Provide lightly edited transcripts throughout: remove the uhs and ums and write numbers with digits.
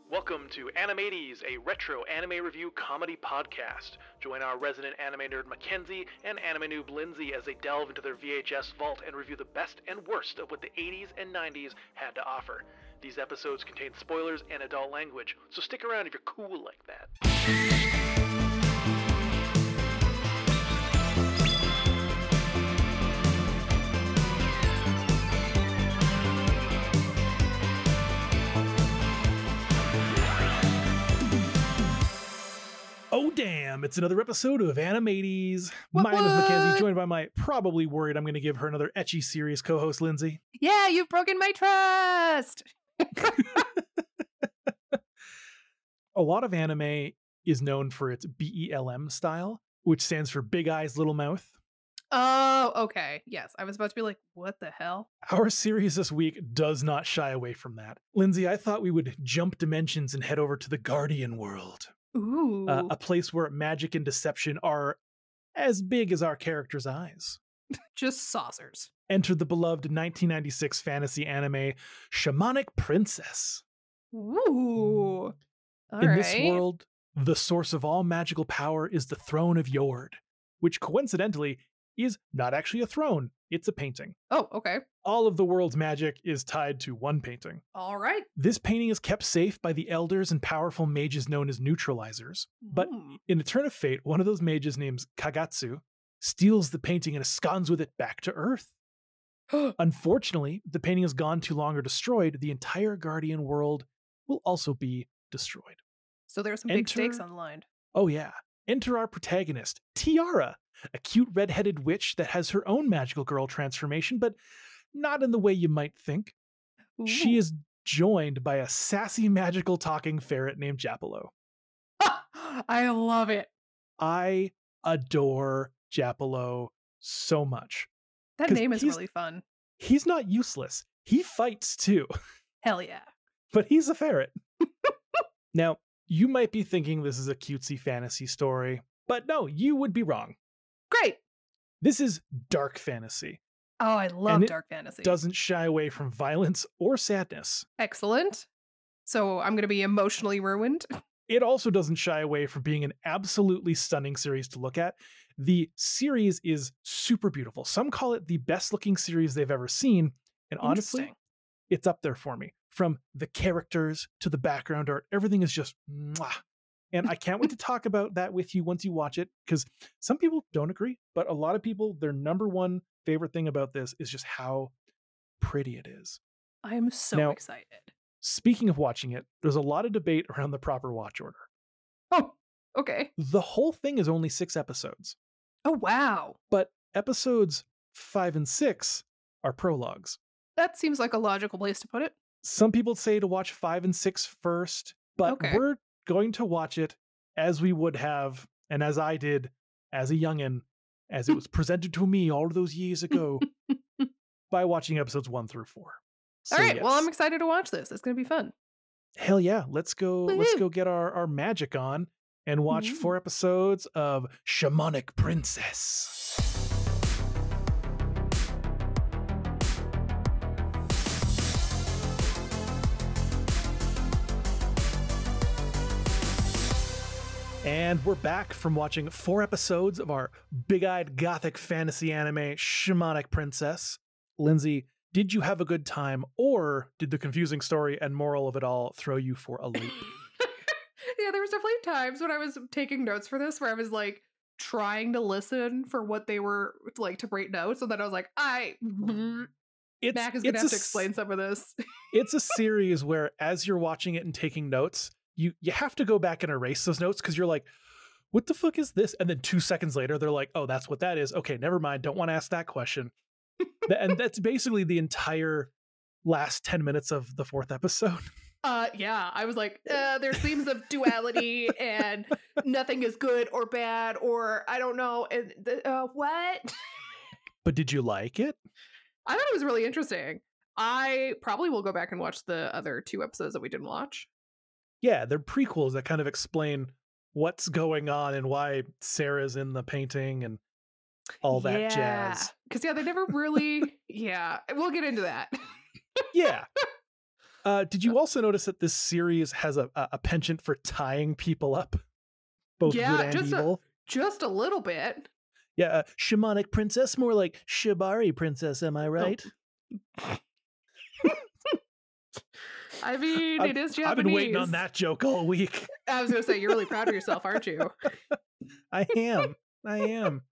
Welcome to Animates, a retro anime review comedy podcast. Join our resident anime nerd Mackenzie and anime noob Lindsay as they delve into their VHS vault and review the best and worst of what the 80s and 90s had to offer. These episodes contain spoilers and adult language, so stick around if you're cool like that. Oh damn, it's another episode of Animates. My name is Mackenzie, joined by my probably worried I'm going to give her another ecchi serious co-host, Lindsay. Yeah, you've broken my trust! A lot of anime is known for its BELM style, which stands for Big Eyes, Little Mouth. Oh, okay. Yes, I was about to be like, what the hell? Our series this week does not shy away from that. Lindsay, I thought we would jump dimensions and head over to the Guardian world. Ooh. A place where magic and deception are as big as our characters' eyes. Just saucers. Enter the beloved 1996 fantasy anime Shamanic Princess. Ooh. In this world, the source of all magical power is the throne of Yord, which coincidentally is not actually a throne, it's a painting. Oh, okay. All of the world's magic is tied to one painting. All right. This painting is kept safe by the elders and powerful mages known as neutralizers. But in a turn of fate, one of those mages named Kagatsu steals the painting and absconds with it back to Earth. Unfortunately, the painting has gone too long or destroyed. The entire Guardian world will also be destroyed. So there's some big stakes on the line. Oh yeah. Enter our protagonist, Tiara, a cute red-headed witch that has her own magical girl transformation, but not in the way you might think. Ooh. She is joined by a sassy magical talking ferret named Japolo. I love it. I adore Japolo so much. That name is really fun. He's not useless. He fights too. Hell yeah. But he's a ferret. Now, you might be thinking this is a cutesy fantasy story, but no, you would be wrong. Great. This is dark fantasy. Oh, I love dark fantasy. Doesn't shy away from violence or sadness. Excellent. So I'm going to be emotionally ruined. It also doesn't shy away from being an absolutely stunning series to look at. The series is super beautiful. Some call it the best looking series they've ever seen. And honestly, it's up there for me. From the characters to the background art, everything is just mwah. And I can't wait to talk about that with you once you watch it, because some people don't agree, but a lot of people, their number one favorite thing about this is just how pretty it is. I am so excited. Speaking of watching it, there's a lot of debate around the proper watch order. Oh, okay. The whole thing is only 6 episodes. Oh, wow. But episodes 5 and 6 are prologues. That seems like a logical place to put it. Some people say to watch 5 and 6 first, but we're going to watch it as we would have, and as I did as a youngin', as it was presented to me all those years ago, by watching episodes 1 through 4. So, all right, well, I'm excited to watch this. It's going to be fun. Hell yeah, let's go get our magic on and watch 4 episodes of Shamanic Princess. And we're back from watching 4 episodes of our big-eyed gothic fantasy anime, Shamanic Princess. Lindsay, did you have a good time, or did the confusing story and moral of it all throw you for a loop? Yeah, there was definitely times when I was taking notes for this where I was like trying to listen for what they were like to break notes, and then I was like, Mac is gonna have to explain some of this. It's a series where as you're watching it and taking notes, you have to go back and erase those notes because you're like, what the fuck is this? And then 2 seconds later, they're like, oh, that's what that is. Okay, never mind. Don't want to ask that question. And that's basically the entire last 10 minutes of the 4th episode. Yeah, I was like, there's themes of duality and nothing is good or bad, or I don't know. And what? But did you like it? I thought it was really interesting. I probably will go back and watch the other 2 episodes that we didn't watch. Yeah, they're prequels that kind of explain what's going on and why Sarah's in the painting and all that jazz. Because, they never really... we'll get into that. Yeah. Did you also notice that this series has a penchant for tying people up, both good and evil? Just a little bit. Yeah, shamanic princess, more like shibari princess, am I right? Oh. I mean, it is Japanese. I've been waiting on that joke all week. I was going to say, you're really proud of yourself, aren't you? I am.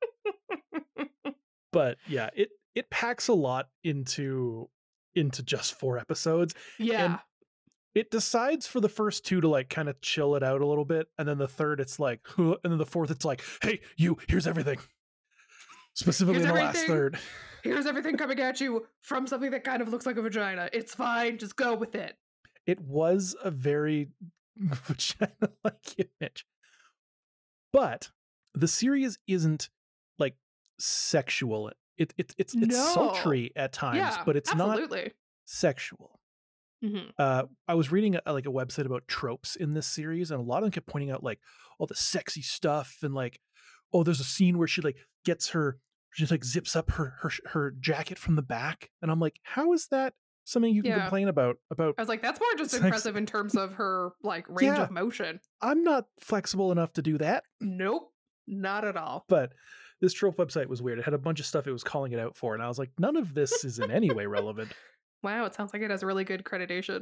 But yeah, it packs a lot into just 4 episodes. Yeah. And it decides for the first 2 to like kind of chill it out a little bit, and then the third it's like, huh, and then the fourth it's like, hey, here's everything. Specifically in the last third. Here's everything coming at you from something that kind of looks like a vagina. It's fine, just go with it. It was a very vagina-like image. But the series isn't like sexual. It's sultry at times, but it's absolutely not sexual. I was reading a website about tropes in this series, and a lot of them kept pointing out like all the sexy stuff, and like, oh, there's a scene where she like gets she just like zips up her jacket from the back, and I'm like, how is that something you can complain about? I was like, that's more just impressive in terms of her like range of motion. I'm not flexible enough to do that. Nope, not at all. But this trope website was weird. It had a bunch of stuff it was calling it out for, and I was like, none of this is in any way relevant. Wow, it sounds like it has really good accreditation.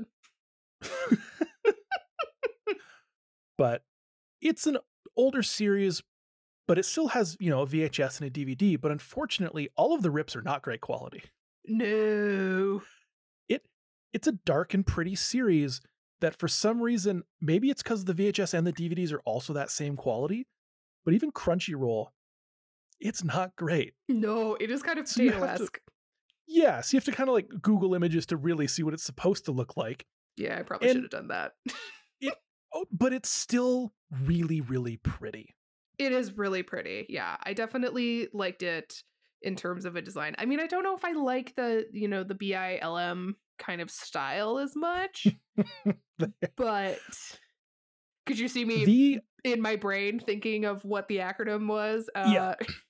But it's an older series, but it still has, a VHS and a DVD. But unfortunately, all of the rips are not great quality. No. It's a dark and pretty series that for some reason, maybe it's because the VHS and the DVDs are also that same quality, but even Crunchyroll, it's not great. No, it is kind of potato-esque. Yeah, so you have to kind of like Google images to really see what it's supposed to look like. Yeah, I probably should have done that. But it's still really, really pretty. It is really pretty. Yeah, I definitely liked it in terms of a design. I mean, I don't know if I like the BILM kind of style as much, but could you see me in my brain thinking of what the acronym was? Yeah.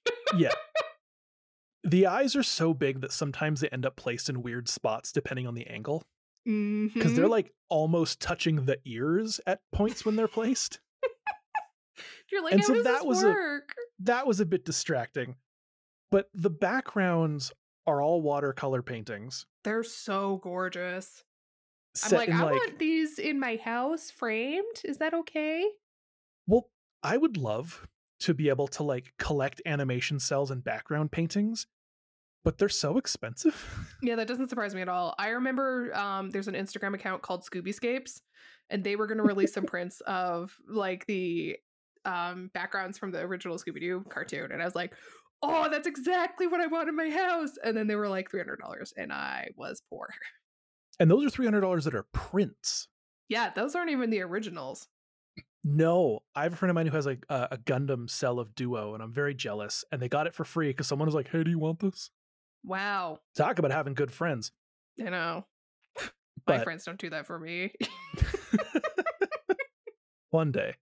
The eyes are so big that sometimes they end up placed in weird spots depending on the angle. Because they're like almost touching the ears at points when they're placed. You're like, how does this work? That was a bit distracting. But the backgrounds are all watercolor paintings. They're so gorgeous. I'm like, I want these in my house framed. Is that okay? Well, I would love to be able to like collect animation cells and background paintings, but they're so expensive. Yeah, that doesn't surprise me at all. I remember there's an Instagram account called Scoobyscapes, and they were going to release some prints of like the backgrounds from the original Scooby-Doo cartoon, and I was like, oh, that's exactly what I want in my house. And then they were like $300, and I was poor. And those are $300 that are prints. Yeah, those aren't even the originals. No, I have a friend of mine who has like a Gundam cell of Duo, and I'm very jealous. And they got it for free because someone was like, hey, do you want this? Wow. Talk about having good friends. I know. My friends don't do that for me. One day.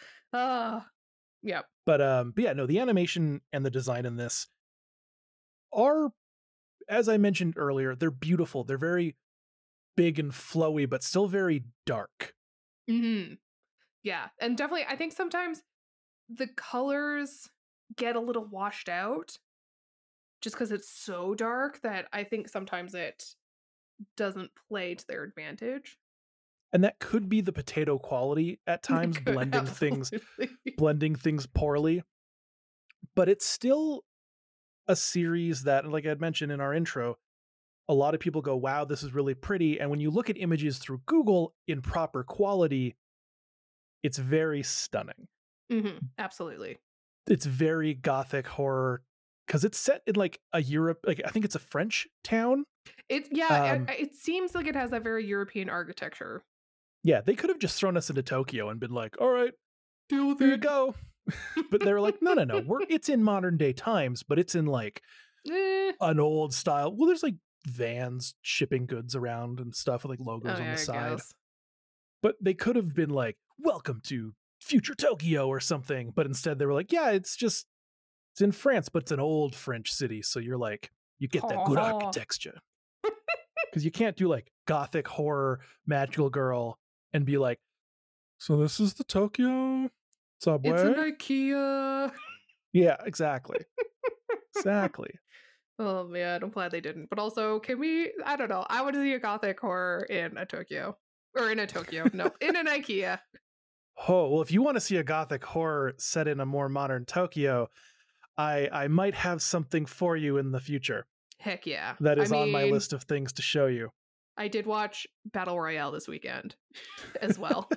Yep. But yeah, no, the animation and the design in this are, as I mentioned earlier, they're beautiful. They're very big and flowy, but still very dark. Yeah, and definitely, I think sometimes the colors get a little washed out just because it's so dark that I think sometimes it doesn't play to their advantage. And that could be the potato quality at times, blending things poorly. But it's still a series that, like I'd mentioned in our intro, a lot of people go, wow, this is really pretty. And when you look at images through Google in proper quality, it's very stunning. Absolutely. It's very gothic horror because it's set in like a Europe, like I think it's a French town. It seems like it has that very European architecture. Yeah, they could have just thrown us into Tokyo and been like, all right, here you go. But they're like, no, it's in modern day times, but it's in like an old style. Well, there's like vans shipping goods around and stuff with like logos on the side. But they could have been like, welcome to future Tokyo or something. But instead they were like, yeah, it's in France, but it's an old French city. So you're like, you get that good architecture. Because you can't do like gothic horror magical girl and be like, so this is the Tokyo subway. It's an IKEA. Yeah, exactly. Exactly. Oh man, I'm glad they didn't. But also, can we? I don't know. I want to see a gothic horror in a Tokyo, or in a Tokyo. No, in an IKEA. Oh well, if you want to see a gothic horror set in a more modern Tokyo, I might have something for you in the future. Heck yeah, that is on my list of things to show you. I did watch Battle Royale this weekend, as well.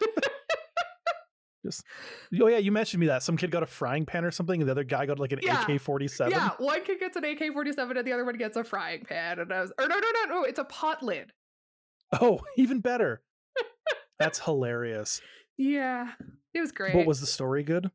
Oh yeah, you mentioned me that some kid got a frying pan or something, and the other guy got like an AK-47. Yeah, one kid gets an AK-47 and the other one gets a frying pan, and I was, or no, it's a pot lid. Oh, even better. That's hilarious. Yeah, it was great. But was the story good?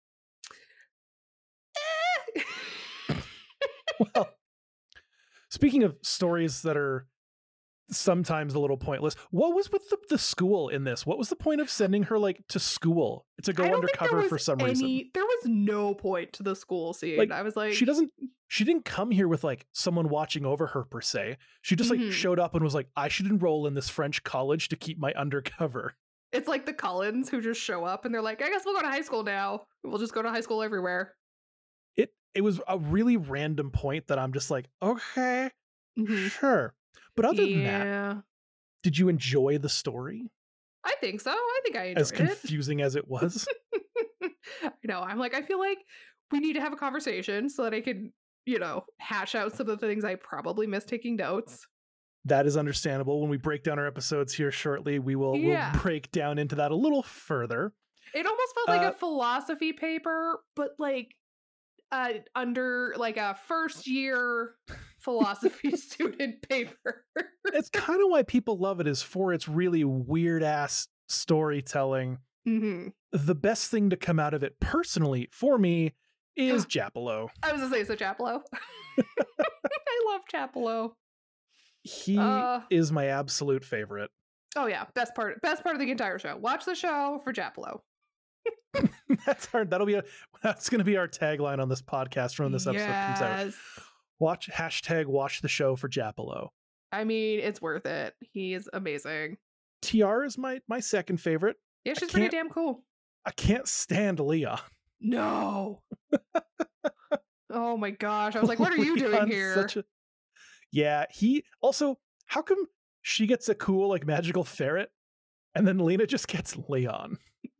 Well, speaking of stories that are sometimes a little pointless, what was with the school in this? What was the point of sending her like to school to go undercover for some reason? There was no point to the school scene. Like, I was like, she didn't come here with like someone watching over her per se. She just like showed up and was like, I should enroll in this French college to keep my undercover. It's like the Cullens who just show up and they're like, I guess we'll go to high school now. We'll just go to high school everywhere. It was a really random point that I'm just like, okay, sure. But other than that, did you enjoy the story? I think so. I think I enjoyed it. As confusing as it was. I know. I'm like, I feel like we need to have a conversation so that I can, hash out some of the things I probably missed taking notes. That is understandable. When we break down our episodes here shortly, we'll break down into that a little further. It almost felt like a philosophy paper, but like under like a first year philosophy student paper. It's kind of why people love it, is for its really weird ass storytelling. The best thing to come out of it personally for me is Japolo. I was gonna say, so Japolo. I love Japolo. He is my absolute favorite. Oh yeah, best part of the entire show. Watch the show for Japolo. That's going to be our tagline on this podcast when this episode comes out. Watch the show for Japolo. I mean, it's worth it. He's amazing. TR is my second favorite. Yeah, she's pretty damn cool. I can't stand Leon. No. Oh my gosh. I was like, what are you doing here? Yeah, he also, how come she gets a cool like magical ferret and then Lena just gets Leon?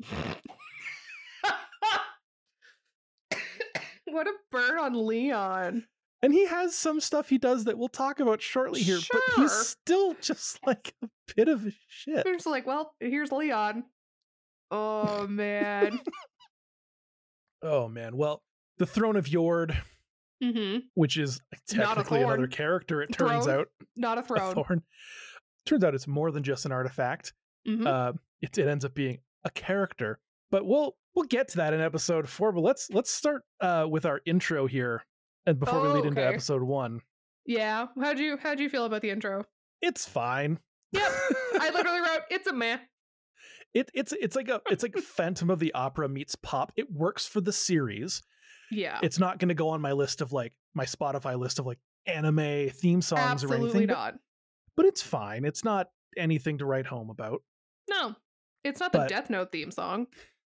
What a burn on Leon. And he has some stuff he does that we'll talk about shortly here, but he's still just like a bit of a shit. They're just like, well, here's Leon. Oh, man. Oh, man. Well, the Throne of Yord, which is technically another character, it turns out. Not a throne. A thorn. Turns out it's more than just an artifact. It ends up being a character. But we'll get to that in episode 4. But let's start with our intro here, and before we lead into episode 1. Yeah, how'd you feel about the intro? It's fine. Yep, I literally wrote it's a meh. It's like Phantom of the Opera meets pop. It works for the series. Yeah, it's not going to go on my list of like my Spotify list of like anime theme songs or anything. Absolutely not. But it's fine. It's not anything to write home about. No, it's not the Death Note theme song.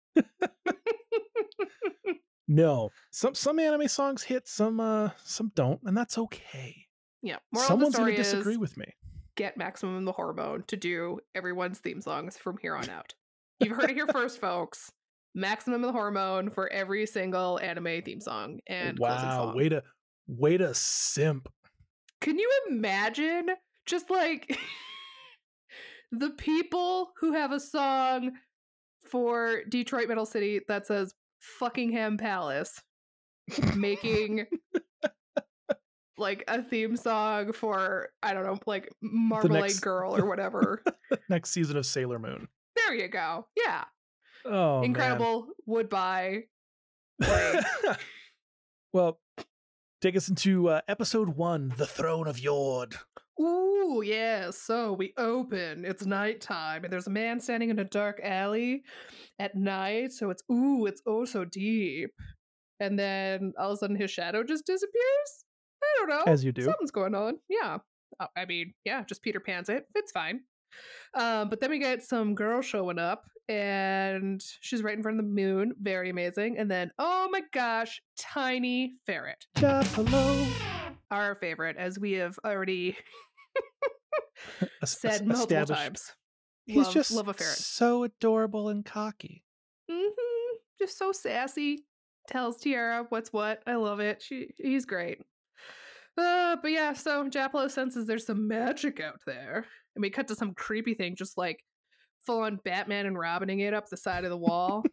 No, some anime songs hit, some don't, and that's okay. Yeah, someone's going to disagree with me. Get Maximum the Hormone to do everyone's theme songs from here on out. You've heard it here first, folks. Maximum the Hormone for every single anime theme song and closing song. Way to simp. Can you imagine just like the people who have a song for Detroit Metal City that says Fuckingham Palace making like a theme song for, I don't know, like Marmalade Girl or whatever. Next season of Sailor Moon. There you go. Yeah. Oh, incredible. Man. Would buy. Well, take us into episode 1, The Throne of Yord. Ooh, yeah. So we open. It's nighttime, and there's a man standing in a dark alley at night. So it's oh so deep. And then all of a sudden his shadow just disappears. I don't know. As you do. Something's going on. Yeah. I mean, yeah, just Peter Pan's it. It's fine. But then we get some girl showing up, and she's right in front of the moon. Very amazing. And then, oh my gosh, Tiny Ferret. Japolo. Our favorite, as we have already said multiple times. He's just love a ferret. So adorable and cocky. Mm-hmm. Just so sassy. Tells Tiara what's what. I love it. He's great. But yeah, so Japolo senses there's some magic out there. And we cut to some creepy thing, just like full on Batman and Robining it up the side of the wall.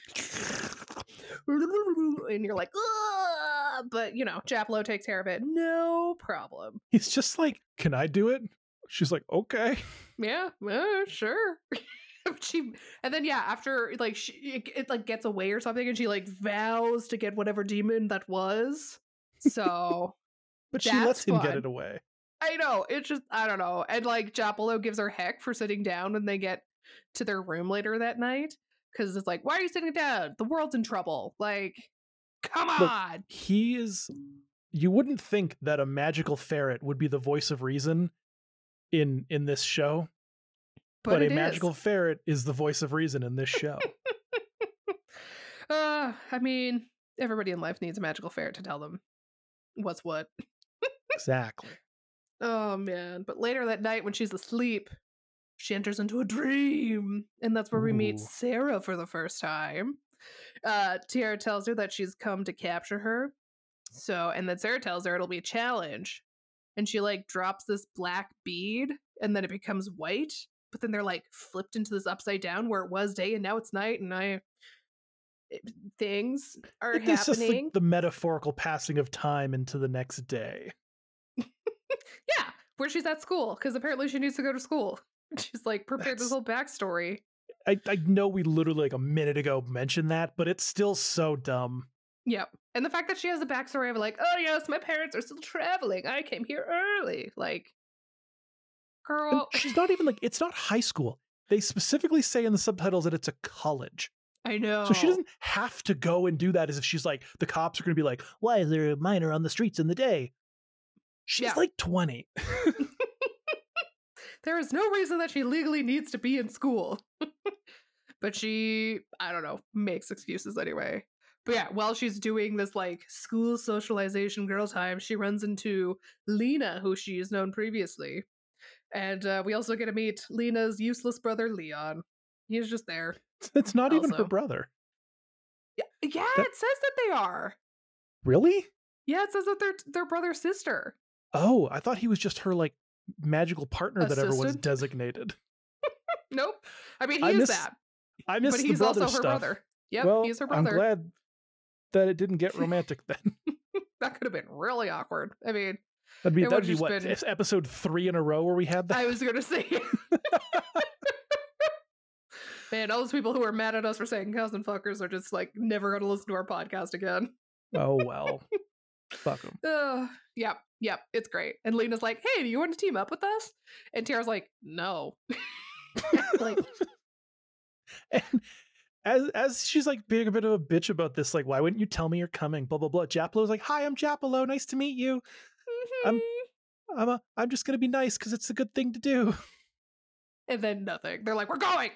And you're like, ugh! But you know, Japolo takes care of it. No problem. He's just like, can I do it? She's like, okay. Yeah, sure. And then yeah, after like it like gets away or something, and she like vows to get whatever demon that was. So but she lets him get it away. I know. It's just, I don't know. And like Japolo gives her heck for sitting down when they get to their room later that night. Because it's like, why are you sitting down? The world's in trouble. Like, come on. You wouldn't think that a magical ferret would be the voice of reason in this show. But a magical ferret is the voice of reason in this show. I mean, everybody in life needs a magical ferret to tell them what's what. Exactly. Oh man. But later that night when she's asleep, she enters into a dream. And that's where we meet Sarah for the first time. Tiara tells her that she's come to capture her. And then Sarah tells her it'll be a challenge. And she like drops this black bead and then it becomes white. But then they're like flipped into this upside down where it was day and now it's night. And things are happening. It's just like the metaphorical passing of time into the next day. Yeah, where she's at school, because apparently she needs to go to school. She's like prepared this whole backstory. I know we literally like a minute ago mentioned that, but it's still so dumb. Yep. And the fact that she has a backstory of like, oh yes, my parents are still traveling. I came here early. Like, girl. And she's not even like, it's not high school. They specifically say in the subtitles that it's a college. I know. So she doesn't have to go and do that as if she's like, the cops are going to be like, why is there a minor on the streets in the day? She's like 20. There is no reason that she legally needs to be in school. But she, I don't know, makes excuses anyway. But yeah, while she's doing this like school socialization girl time, she runs into Lena, who she has known previously. And we also get to meet Lena's useless brother, Leon. He's just there. It's not even her brother. Yeah, it says that they are. Really? Yeah, it says that they're brother sister. Oh, I thought he was just her like magical partner that everyone's designated. Nope. I mean, he is that. I missed the brother also stuff. Her brother. Yep, well, he's her brother. I'm glad that it didn't get romantic then. That could have been really awkward. I mean, that'd be what? It's episode 3 in a row where we had that. I was going to say. Man, all those people who are mad at us for saying cousin fuckers are just like never going to listen to our podcast again. Oh well. Fuck them. Yep, it's great. And Lena's like, hey, do you want to team up with us? And Tiara's like, no. Like, and as she's like being a bit of a bitch about this, like, why wouldn't you tell me you're coming? Blah blah blah. Japolo's like, hi, I'm Japolo. Nice to meet you. Mm-hmm. I'm just gonna be nice because it's a good thing to do. And then nothing. They're like, we're going.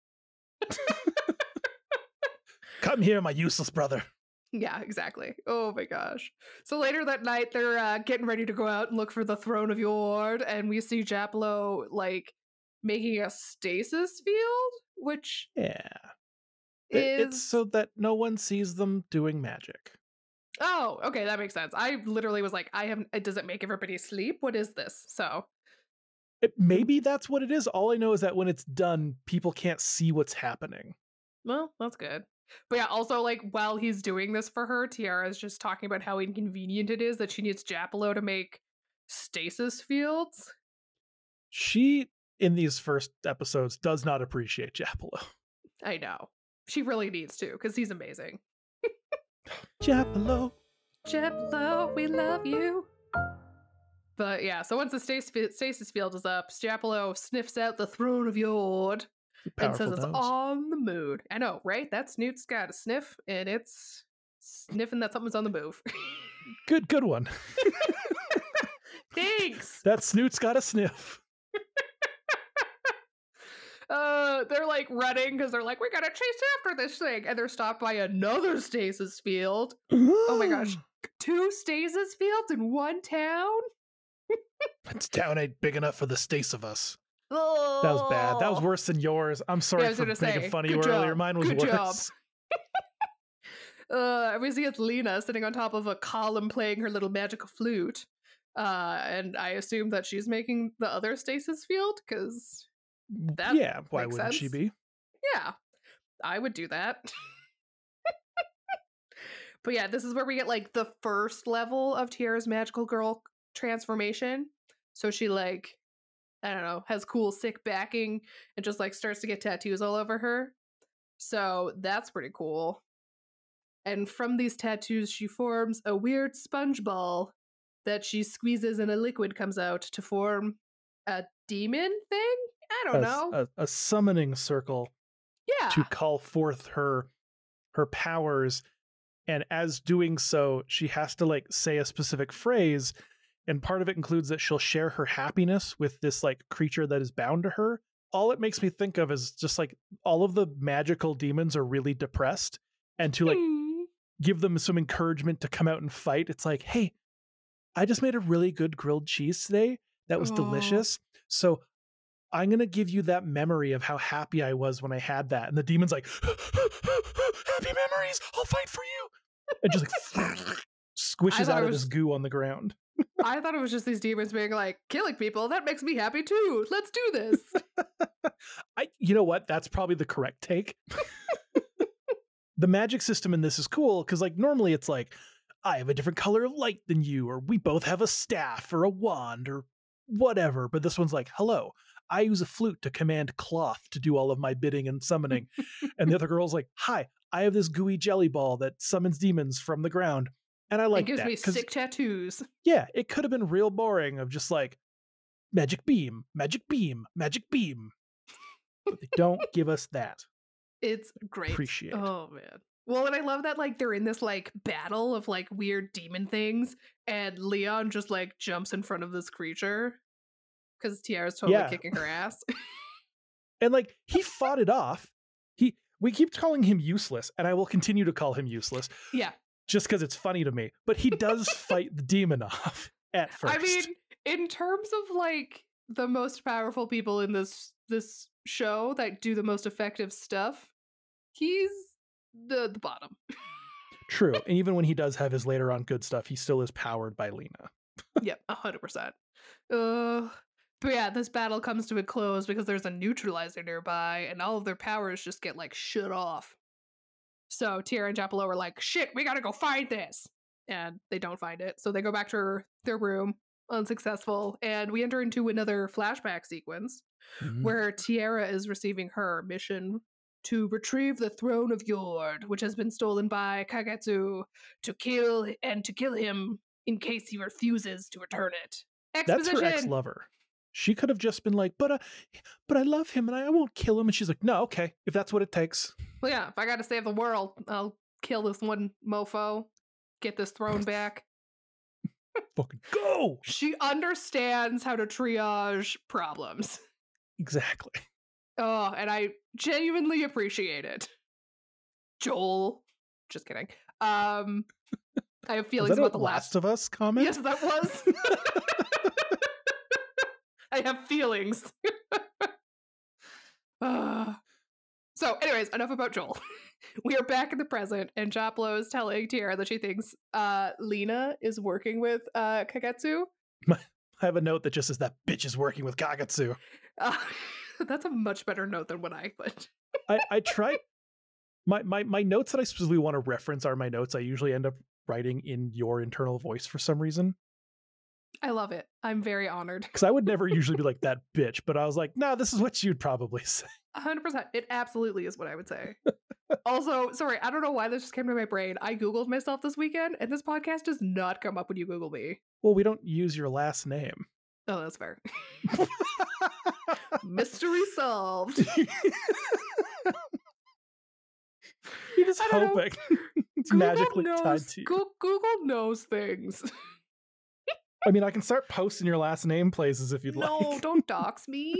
Come here, my useless brother. Yeah, exactly. Oh my gosh. So later that night, they're getting ready to go out and look for the Throne of Yord, and we see Japolo like making a stasis field, which it's so that no one sees them doing magic. Oh, okay, that makes sense. I literally was like, does it make everybody sleep? What is this? So maybe that's what it is. All I know is that when it's done, people can't see what's happening. Well, that's good. But yeah, also like while he's doing this for her, Tiara's just talking about how inconvenient it is that she needs Japolo to make stasis fields. She, in these first episodes, does not appreciate Japolo. I know. She really needs to, because he's amazing. Japolo, we love you. But yeah, so once the stasis field is up, Japolo sniffs out the Throne of Yord. And says it's on the moon. I know, right? That snoot's got a sniff, and it's sniffing that something's on the move. Good one. Thanks. That snoot's got a sniff. They're like running because they're like, we gotta chase after this thing, and they're stopped by another stasis field. Oh my gosh, 2 stasis fields in one town. This town ain't big enough for the stace of us. Oh. That was bad. That was worse than yours. I'm sorry for making fun of you earlier. Mine was worse. We see it's Lena sitting on top of a column playing her little magical flute. And I assume that she's making the other stasis field because that why wouldn't she be? Yeah, I would do that. But yeah, this is where we get like the first level of Tiara's magical girl transformation. So she like, I don't know, has cool sick backing and just like starts to get tattoos all over her. So that's pretty cool. And from these tattoos, she forms a weird sponge ball that she squeezes and a liquid comes out to form a demon thing? I don't know. A summoning circle. Yeah. To call forth her powers. And as doing so, she has to like say a specific phrase. And part of it includes that she'll share her happiness with this like creature that is bound to her. All it makes me think of is just like all of the magical demons are really depressed. And to like give them some encouragement to come out and fight. It's like, hey, I just made a really good grilled cheese today. That was delicious. So I'm going to give you that memory of how happy I was when I had that. And the demon's like, happy memories. I'll fight for you. And just like squishes out of this goo on the ground. I thought it was just these demons being like, killing people. That makes me happy too. Let's do this. You know what? That's probably the correct take. The magic system in this is cool because like normally it's like, I have a different color of light than you, or we both have a staff or a wand or whatever. But this one's like, hello, I use a flute to command cloth to do all of my bidding and summoning. And the other girl's like, hi, I have this gooey jelly ball that summons demons from the ground. And I like that. It gives me sick tattoos. Yeah, it could have been real boring of just like magic beam, magic beam, magic beam. But they don't give us that. It's great. Appreciate it. Oh, man. Well, and I love that, like, they're in this, like, battle of, like, weird demon things, and Leon just, like, jumps in front of this creature, because Tiara's totally kicking her ass. And, like, he fought it off. We keep calling him useless, and I will continue to call him useless. Yeah. Just because it's funny to me. But he does fight the demon off at first. I mean, in terms of, like, the most powerful people in this show that do the most effective stuff, he's the bottom. True. And even when he does have his later on good stuff, he still is powered by Lena. Yep, 100%. But yeah, this battle comes to a close because there's a neutralizer nearby and all of their powers just get like shut off. So Tiara and Japalo are like, shit, we gotta go find this. And they don't find it. So they go back to their room, unsuccessful. And we enter into another flashback sequence where Tiara is receiving her mission to retrieve the throne of Yord, which has been stolen by Kagetsu, to kill him in case he refuses to return it. Exposition. That's her ex-lover. She could have just been like, but I love him and I won't kill him. And she's like, no, okay, if that's what it takes. Well, yeah, if I gotta save the world, I'll kill this one mofo, get this throne back. Fucking go! She understands how to triage problems. Exactly. Oh, and I genuinely appreciate it. Joel. Just kidding. I have feelings about the Last of Us comment? Yes, that was. I have feelings. So, anyways, enough about Joel. We are back in the present, and Japalo is telling Tiara that she thinks Lena is working with Kagetsu. I have a note that just says that bitch is working with Kagetsu. That's a much better note than what I put. I tried. My notes that I specifically want to reference are my notes I usually end up writing in your internal voice for some reason. I love it. I'm very honored. Because I would never usually be like, that bitch. But I was like, no, this is what you'd probably say. 100%. It absolutely is what I would say. Also, sorry, I don't know why this just came to my brain. I Googled myself this weekend, and this podcast does not come up when you Google me. Well, we don't use your last name. Oh, that's fair. Mystery solved. You're just hoping it's magically tied to you. Google knows things. I mean, I can start posting your last name places if you'd like. No, don't dox me.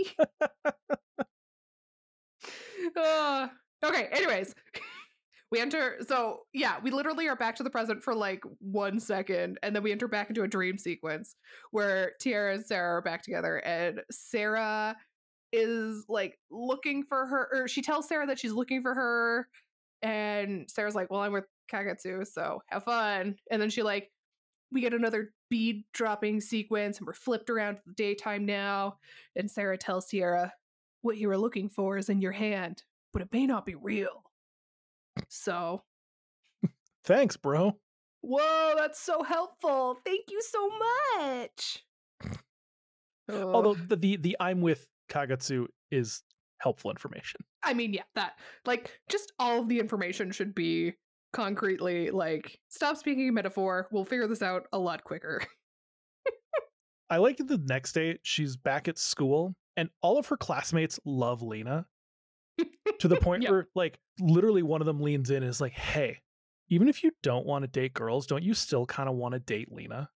Okay, anyways. We enter, so yeah, we literally are back to the present for like 1 second, and then we enter back into a dream sequence where Tiara and Sarah are back together, and Sarah is like looking for her, or she tells Sarah that she's looking for her, and Sarah's like, well, I'm with Kagetsu, so have fun. And then we get another bead dropping sequence, and we're flipped around to the daytime now, and Sarah tells Tiara, what you were looking for is in your hand, but it may not be real. So thanks, bro. Whoa, that's so helpful. Thank you so much. Although the I'm with Kagetsu is helpful information. I mean, yeah, that like just all of the information should be concretely like, stop speaking in metaphor. We'll figure this out a lot quicker. I like that the next day she's back at school and all of her classmates love Lena. To the point where like literally one of them leans in and is like, hey, even if you don't want to date girls, don't you still kind of want to date Lena?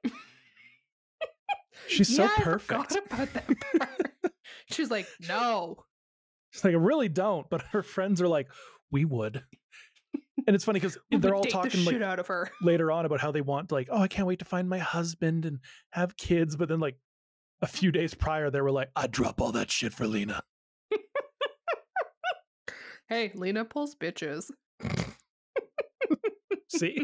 She's so perfect. I forgot about that part. She's like, no. She's like, I really don't. But her friends are like, we would. And it's funny because they're all talking the shit out of her later on about how they want like, oh, I can't wait to find my husband and have kids. But then like a few days prior, they were like, I'd drop all that shit for Lena. Hey, Lena pulls bitches. See?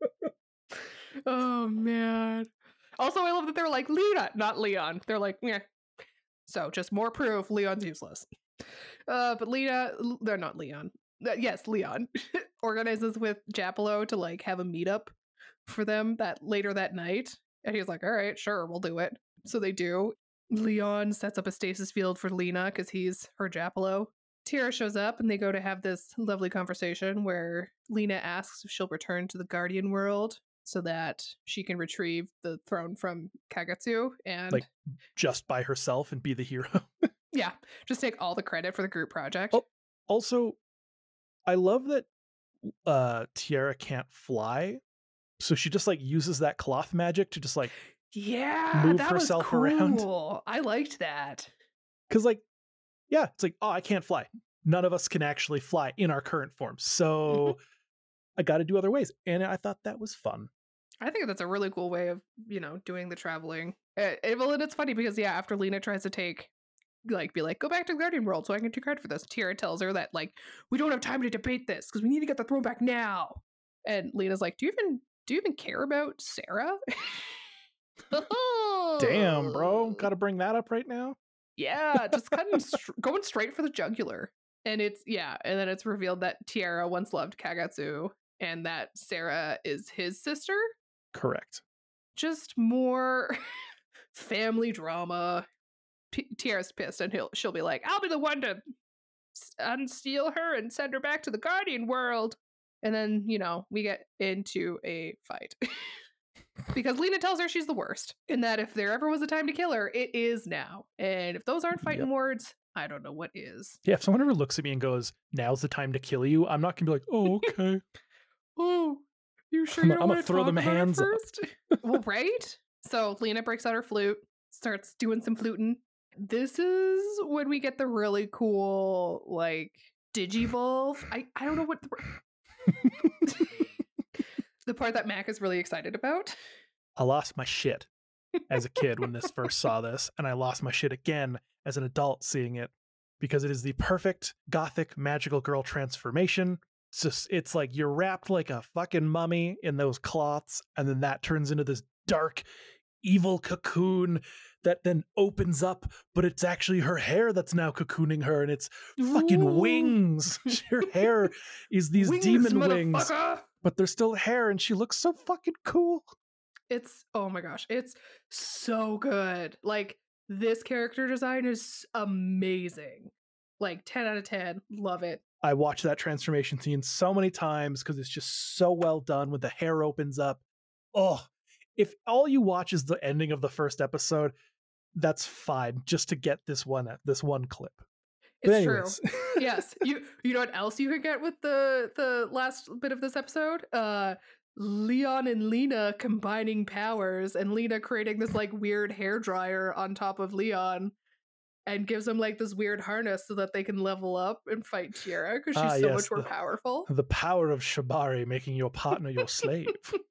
Oh, man. Also, I love that they're like, Lena, not Leon. They're like, yeah. So, just more proof Leon's useless. But Lena, they're not Leon. Yes, Leon organizes with Japolo to like have a meetup for them later that night. And he's like, all right, sure, we'll do it. So they do. Leon sets up a stasis field for Lena because he's her Japolo. Tiara shows up and they go to have this lovely conversation where Lena asks if she'll return to the Guardian world so that she can retrieve the throne from Kagetsu and like just by herself and be the hero. Yeah, just take all the credit for the group project. Oh, also, I love that Tiara can't fly, so she just like uses that cloth magic to just like move herself cool. around. I liked that. Because like, yeah, it's like, oh, I can't fly. None of us can actually fly in our current form. So I got to do other ways. And I thought that was fun. I think that's a really cool way of, doing the traveling. And it's funny because, yeah, after Lena tries to be like, go back to the Guardian world so I can take credit for this, Tiara tells her that, like, we don't have time to debate this because we need to get the throne back now. And Lena's like, do you even care about Sarah? Damn, bro. Got to bring that up right now? Yeah, just going straight for the jugular. And and then it's revealed that Tiara once loved Kagetsu and that Sarah is his sister. Correct. Just more family drama. Tiara's pissed and she'll be like, I'll be the one to unsteal her and send her back to the Guardian world. And then, we get into a fight. Because Lena tells her she's the worst, and that if there ever was a time to kill her, it is now. And if those aren't fighting words, I don't know what is. Yeah, if someone ever looks at me and goes, now's the time to kill you, I'm not going to be like, oh, okay. Oh, you sure you don't want to throw them hands first? Well, right? So Lena breaks out her flute, starts doing some fluting. This is when we get the really cool, like, Digivolve. I don't know what the part that Mac is really excited about. I lost my shit as a kid when this first saw this, and I lost my shit again as an adult seeing it because it is the perfect gothic magical girl transformation. It's like you're wrapped like a fucking mummy in those cloths, and then that turns into this dark, evil cocoon that then opens up, but it's actually her hair that's now cocooning her, and it's fucking wings. Her hair is these demon wings. But they're still hair, and she looks so fucking cool. Oh my gosh, it's so good. Like, this character design is amazing. Like, 10 out of 10. Love it. I watched that transformation scene so many times because it's just so well done when the hair opens up. Oh, if all you watch is the ending of the first episode, that's fine, just to get this one clip. It's true. Yes. You know what else you could get with the last bit of this episode? Leon and Lena combining powers, and Lena creating this like weird hair dryer on top of Leon, and gives him like this weird harness so that they can level up and fight Tiara because she's so much more powerful. The power of Shibari making your partner your slave.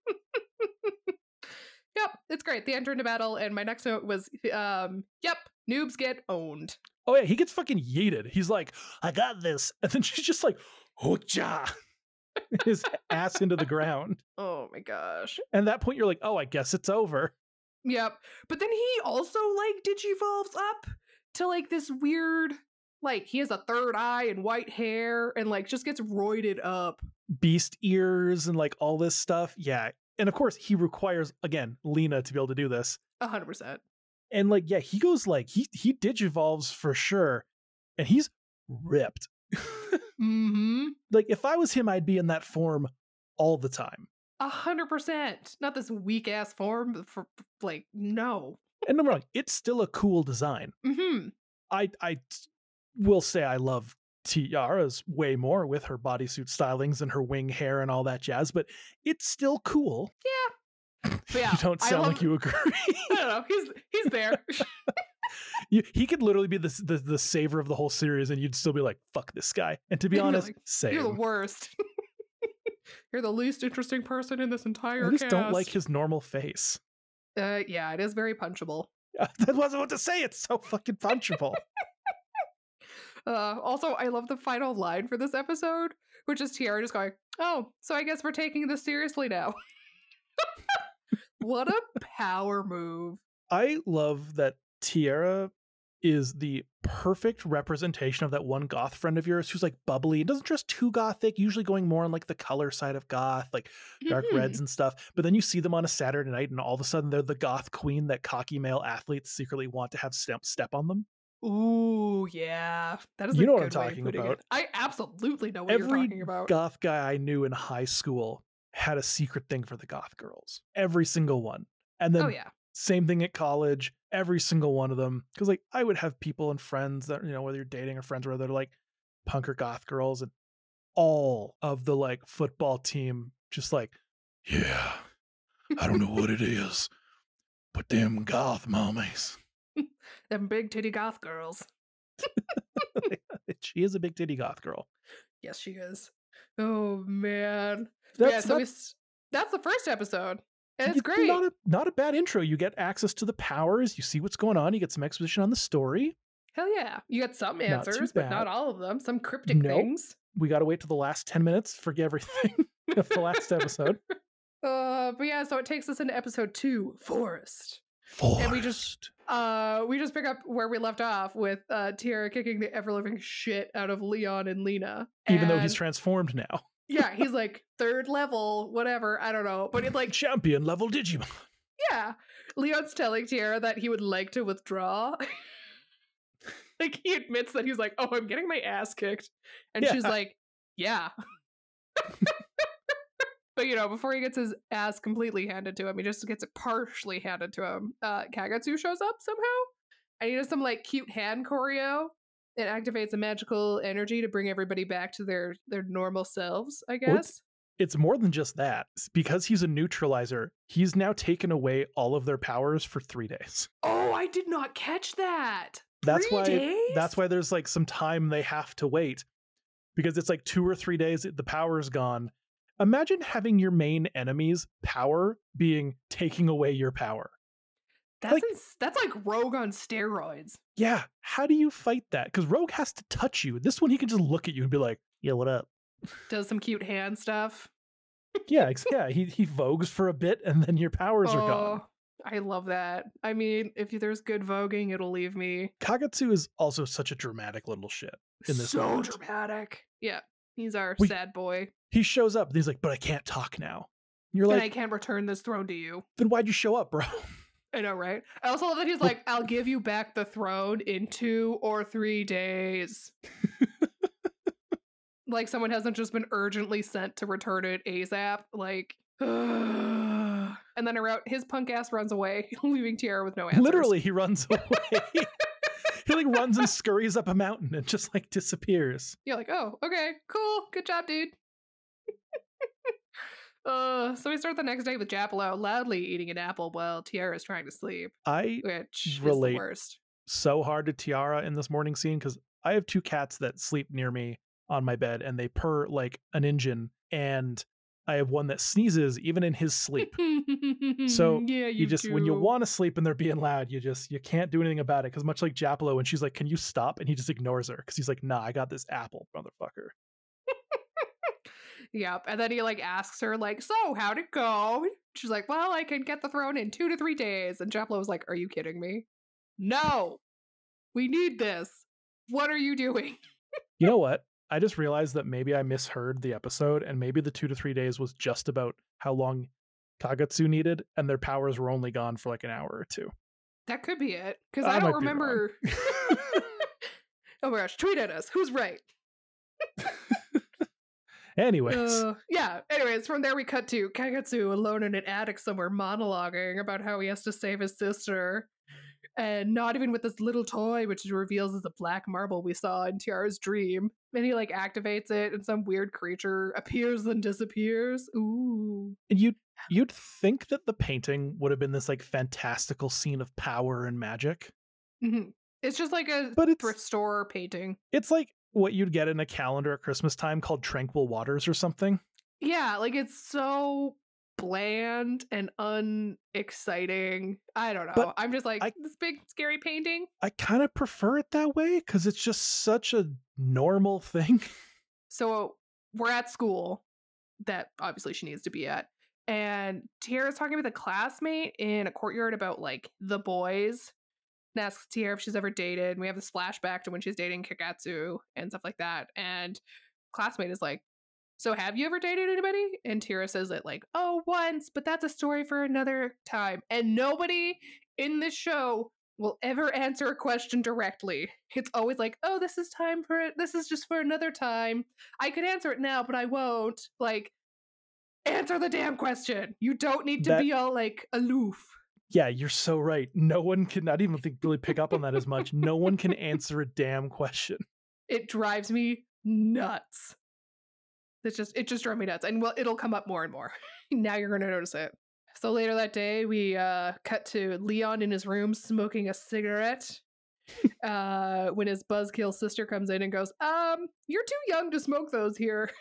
Yep, it's great. They enter into battle, and my next note was, yep, noobs get owned. Oh yeah, he gets fucking yeeted. He's like, I got this. And then she's just like, Hoja! His ass into the ground. Oh my gosh. And at that point, you're like, oh, I guess it's over. Yep. But then he also, like, digivolves up to, like, this weird, like, he has a third eye and white hair and, like, just gets roided up. Beast ears and, like, all this stuff. Yeah. And of course, he requires, again, Lena to be able to do this. 100%. And, like, yeah, he goes, like, he digivolves for sure. And he's ripped. Mm-hmm. Like, if I was him, I'd be in that form all the time. 100%. Not this weak-ass form for, like, no. And no wrong, it's still a cool design. Mm-hmm. I will say I love Tiara's way more with her bodysuit stylings and her wing hair and all that jazz, but it's still cool. Yeah. But yeah, you don't sound like you agree. I don't know. He's there. He could literally be the saver of the whole series, and you'd still be like, "Fuck this guy." And to be honest, like, same. You're the worst. You're the least interesting person in this entire I just cast. don't like his normal face. Yeah, it is very punchable. That wasn't what to say. It's so fucking punchable. Also, I love the final line for this episode, which is Tiara just going, "Oh, so I guess we're taking this seriously now." What a power move. I love that Tiara is the perfect representation of that one goth friend of yours who's like bubbly and doesn't dress too gothic, usually going more on like the color side of goth, like dark reds and stuff. But then you see them on a Saturday night and all of a sudden they're the goth queen that cocky male athletes secretly want to have step on them. Ooh, yeah. That is you know a what I'm good way of talking putting about. it. I absolutely know what you're talking about. Every goth guy I knew in high school had a secret thing for the goth girls. Every single one. And then same thing at college, every single one of them. Because like I would have people and friends that, you know, whether you're dating or friends, where they're like punk or goth girls, and all of the like football team just like, yeah, I don't know what it is, but them goth mommies. Them big titty goth girls. She is a big titty goth girl. Yes, she is. Oh man. That's the first episode. And it's great. Not a bad intro. You get access to the powers. You see what's going on. You get some exposition on the story. Hell yeah. You get some answers, but not all of them. Some cryptic things. We got to wait till the last 10 minutes for everything of the last episode. But yeah, so it takes us into episode 2, Forest. And we just pick up where we left off with Tiara kicking the ever-living shit out of Leon and Lena. Even though he's transformed now. Yeah, he's like 3rd level, whatever, I don't know. But it like champion level Digimon. Yeah. Leon's telling Tiara that he would like to withdraw. Like he admits that he's like, "Oh, I'm getting my ass kicked." And she's like, "Yeah." But you know, before he gets his ass completely handed to him, he just gets it partially handed to him. Kagetsu shows up somehow. And he does some like cute hand choreo. It activates a magical energy to bring everybody back to their normal selves, I guess. Well, it's more than just that. Because he's a neutralizer, he's now taken away all of their powers for 3 days. Oh, I did not catch that. That's 3 days? That's why there's like some time they have to wait. Because it's like 2 or 3 days, the power's gone. Imagine having your main enemy's power being taking away your power. That's like Rogue on steroids. Yeah. How do you fight that? Because Rogue has to touch you. This one, he can just look at you and be like, "Yeah, what up?" Does some cute hand stuff. Yeah. He vogues for a bit and then your powers are gone. I love that. I mean, if there's good voguing, it'll leave me. Kagetsu is also such a dramatic little shit in this moment. So dramatic. Yeah. He's our sad boy. He shows up and he's like, "But I can't talk now." You're like, "I can't return this throne to you." Then why'd you show up, bro? I know, right? I also love that he's like, "I'll give you back the throne in 2 or 3 days." Like someone hasn't just been urgently sent to return it ASAP. Like, and then his punk ass runs away, leaving Tiara with no answers. Literally, he runs away. He like runs and scurries up a mountain and just like disappears. You're like, "Oh, okay, cool. Good job, dude." So we start the next day with Japelo loudly eating an apple while Tiara is trying to sleep, I which is the relate worst. so hard to Tiara in this morning scene because I have 2 cats that sleep near me on my bed and they purr like an engine, and I have one that sneezes even in his sleep. So Yeah, you just when you do. want to sleep and they're being loud, you can't do anything about it. Because much like Japelo, when she's like, "Can you stop?" and he just ignores her because he's like, "Nah, I got this apple, motherfucker." Yep. And then he like asks her, like, so how'd it go? She's like, well, I can get the throne in 2 to 3 days. And Japelo was like, are you kidding me? No, we need this. What are you doing? You know what? I just realized that maybe I misheard the episode, and maybe the 2 to 3 days was just about how long Kagetsu needed, and their powers were only gone for like an hour or 2. That could be it. Because I don't remember. Oh my gosh, tweet at us. Who's right? Anyways. Yeah. Anyways, from there we cut to Kagetsu alone in an attic somewhere monologuing about how he has to save his sister. And not even with this little toy, which reveals as a black marble we saw in Tiara's dream. And he like activates it and some weird creature appears and disappears. Ooh. And you'd think that the painting would have been this like fantastical scene of power and magic. Mm-hmm. It's just like a thrift store painting. It's like what you'd get in a calendar at Christmas time called Tranquil Waters or something. Yeah, like it's so bland and unexciting. I don't know. But I'm just like, this big scary painting. I kind of prefer it that way because it's just such a normal thing. So we're at school that obviously she needs to be at. And Tiara's talking with a classmate in a courtyard about like the boys. And asks Tiara if she's ever dated. And we have this flashback to when she's dating Kagetsu and stuff like that. And classmate is like, so have you ever dated anybody? And Tiara says it like, oh, once, but that's a story for another time. And nobody in this show will ever answer a question directly. It's always like, oh, this is just for another time. I could answer it now, but I won't. Like, answer the damn question. You don't need to be all like aloof. Yeah, you're so right. No one can, not even really pick up on that as much. No one can answer a damn question. It drives me nuts. It just drove me nuts. And well, it'll come up more and more. Now you're going to notice it. So later that day, we cut to Leon in his room smoking a cigarette. When his buzzkill sister comes in and goes, you're too young to smoke those here.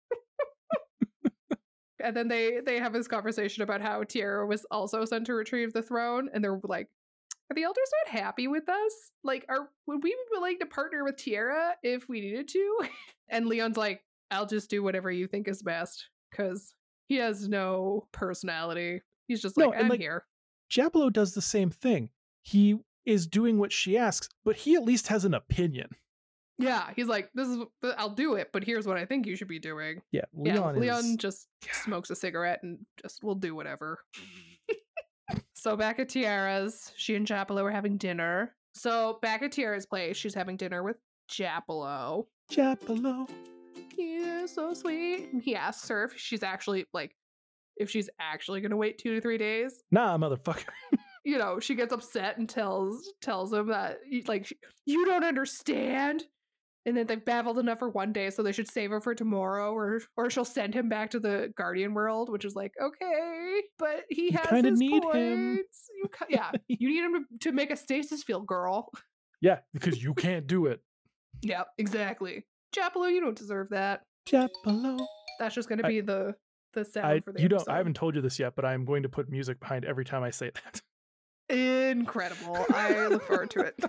And then they have this conversation about how Tiara was also sent to retrieve the throne. And they're like, are the elders not happy with us? Like, would we be willing to partner with Tiara if we needed to? And Leon's like, I'll just do whatever you think is best. Because he has no personality. He's just like, I'm here. Japelo does the same thing. He is doing what she asks, but he at least has an opinion. Yeah, he's like, I'll do it, but here's what I think you should be doing. Yeah, Leon just smokes a cigarette and just will do whatever. So back at Tiara's, she and Japelo are having dinner. So back at Tiara's place, she's having dinner with Japelo. Japelo. Yeah, so sweet. And he asks her if she's actually going to wait 2 to 3 days. Nah, motherfucker. You know, she gets upset and tells him that, like, you don't understand. And then they've babbled enough for 1 day, so they should save her for tomorrow, or she'll send him back to the Guardian world, which is like, okay, but he has his need points. Him. You need him to make a stasis field, girl. Yeah, because you can't do it. Yeah, exactly. Japelo, you don't deserve that. Japelo. That's just going to be the sound for the episode. I haven't told you this yet, but I'm going to put music behind every time I say that. Incredible. I look forward to it.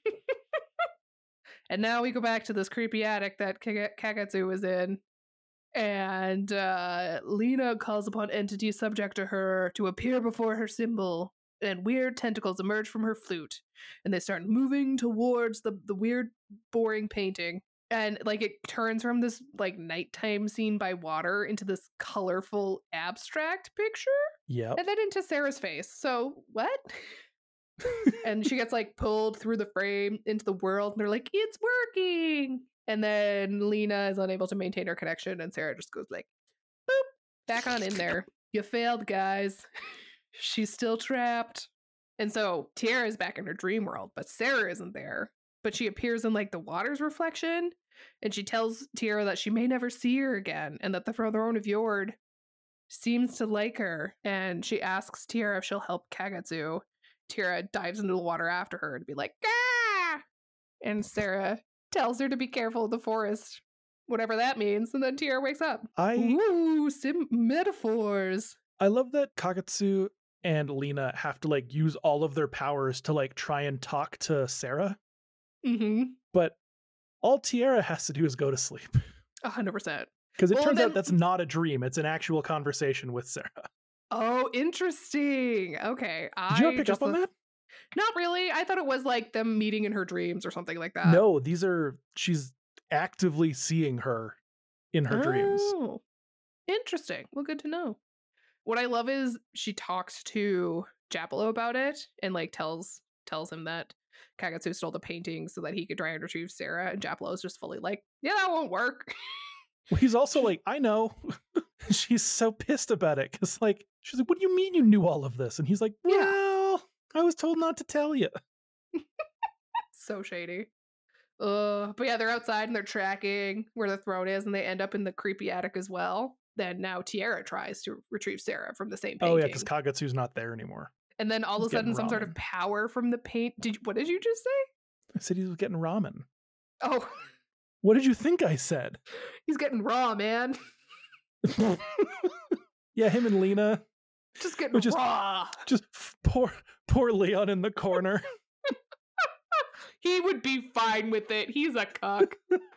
And now we go back to this creepy attic that Kagetsu was in. And Lena calls upon entities subject to her to appear before her symbol. And weird tentacles emerge from her flute. And they start moving towards the weird, boring painting. And like it turns from this like nighttime scene by water into this colorful abstract picture. Yeah. And then into Sarah's face. So what? And she gets like pulled through the frame into the world and they're like, it's working. And then Lena is unable to maintain her connection and Sarah just goes like, boop, back on in there. You failed, guys. She's still trapped. And so Tiara is back in her dream world, but Sarah isn't there. But she appears in like the water's reflection and she tells Tiara that she may never see her again and that the throne of Yord seems to like her, and she asks Tiara if she'll help Kagetsu. Tiara dives into the water after her to be like, ah! And Sarah tells her to be careful of the forest, whatever that means, and then Tiara wakes up. Ooh, sim metaphors. I love that Kagetsu and Lena have to like use all of their powers to like try and talk to Sarah. But all Tiara has to do is go to sleep. 100%. Because it turns out that's not a dream. It's an actual conversation with Sarah. Oh, interesting. Okay. Did you not pick up on that? Not really. I thought it was like them meeting in her dreams or something like that. No, she's actively seeing her in her dreams. Interesting. Well, good to know. What I love is she talks to Japolo about it and like tells him that Kagetsu stole the painting so that he could try and retrieve Sarah, and Japolo is just fully like, yeah, that won't work. Well, he's also like, I know. She's so pissed about it because like she's like, what do you mean you knew all of this? And he's like, well, I was told not to tell you. So shady. But yeah, they're outside and they're tracking where the throne is, and they end up in the creepy attic as well. Then now Tiara tries to retrieve Sarah from the same painting. Oh yeah, because Kagetsu's not there anymore. And then all of a sudden, some sort of power from the paint. What did you just say? I said he was getting ramen. Oh. What did you think I said? He's getting raw, man. Yeah, him and Lena. Just getting raw. Just poor Leon in the corner. He would be fine with it. He's a cuck.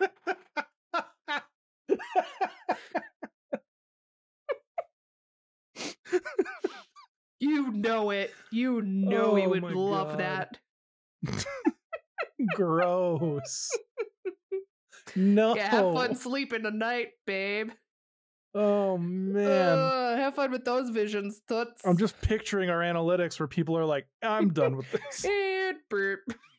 You know it. You know he would love that. Gross. No. Yeah, have fun sleeping tonight, babe. Oh, man. Have fun with those visions, toots. I'm just picturing our analytics where people are like, I'm done with this. And burp.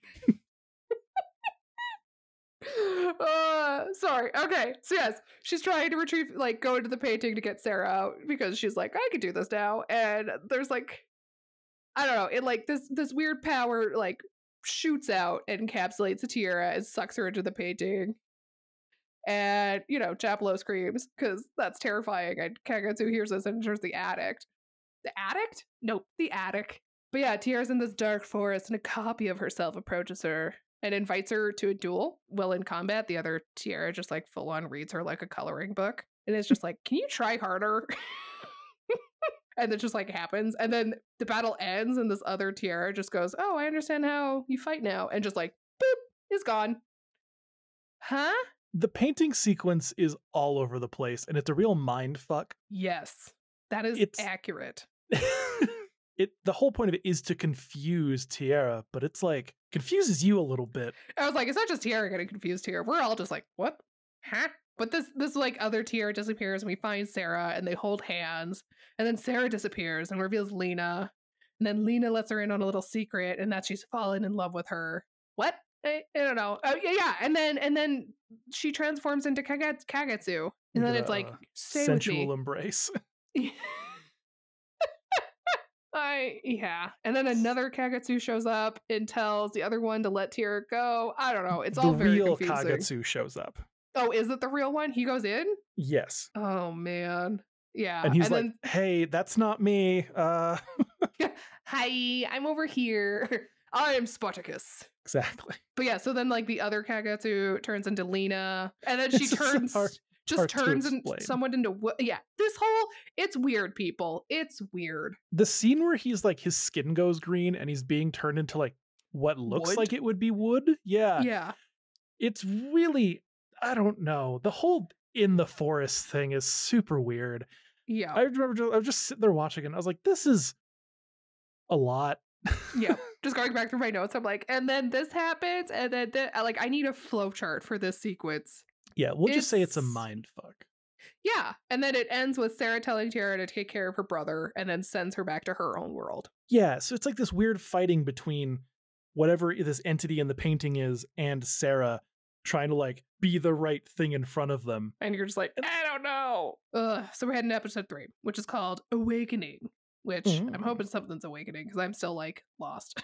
Sorry. Okay. So yes, she's trying to retrieve, like, go into the painting to get Sarah out because she's like, I could do this now. And there's like, I don't know, it like this weird power like shoots out and encapsulates Tiara and sucks her into the painting. And, you know, Japolo screams because that's terrifying. And Kagetsu hears this and enters the attic. The attic? Nope, the attic. But yeah, Tiara's in this dark forest and a copy of herself approaches her and invites her to a duel. While in combat, the other Tiara just like full on reads her like a coloring book. And it's just like, can you try harder? And it just like happens. And then the battle ends and this other Tiara just goes, oh, I understand how you fight now. And just like, boop, is gone. Huh? The painting sequence is all over the place and it's a real mind fuck. Yes, that is accurate. The whole point of it is to confuse Tiara, but it's like confuses you a little bit. I was like, it's not just Tiara getting confused here. We're all just like, what? Huh? But this like other Tiara disappears and we find Sarah and they hold hands, and then Sarah disappears and reveals Lena, and then Lena lets her in on a little secret and that she's fallen in love with her. What? I don't know. Yeah, and then she transforms into Kagetsu, and then it's like sensual embrace. And then another Kagetsu shows up and tells the other one to let Tiara go. I don't know. It's all very confusing. The real Kagetsu shows up. Oh, is it the real one? He goes in? Yes. Oh man. Yeah. And he's like, hey, that's not me. Hi, I'm over here. I am Spartacus. Exactly. But yeah, so then like the other Kagetsu turns into Lena, and then she turns someone into this whole, it's weird, people. It's weird. The scene where he's like his skin goes green and he's being turned into like what looks like it would be wood. Yeah. Yeah. It's really, I don't know. The whole in the forest thing is super weird. Yeah. I remember I was just sitting there watching and I was like, this is a lot. Yeah. Just going back through my notes, I'm like, and then this happens, and then like I need a flow chart for this sequence. Yeah, we'll just say it's a mind fuck. Yeah, and then it ends with Sarah telling Tiara to take care of her brother and then sends her back to her own world. Yeah, so it's like this weird fighting between whatever this entity in the painting is and Sarah trying to like be the right thing in front of them. And you're just like, I don't know. So we're heading to episode 3, which is called Awakening, which I'm hoping something's awakening because I'm still like lost.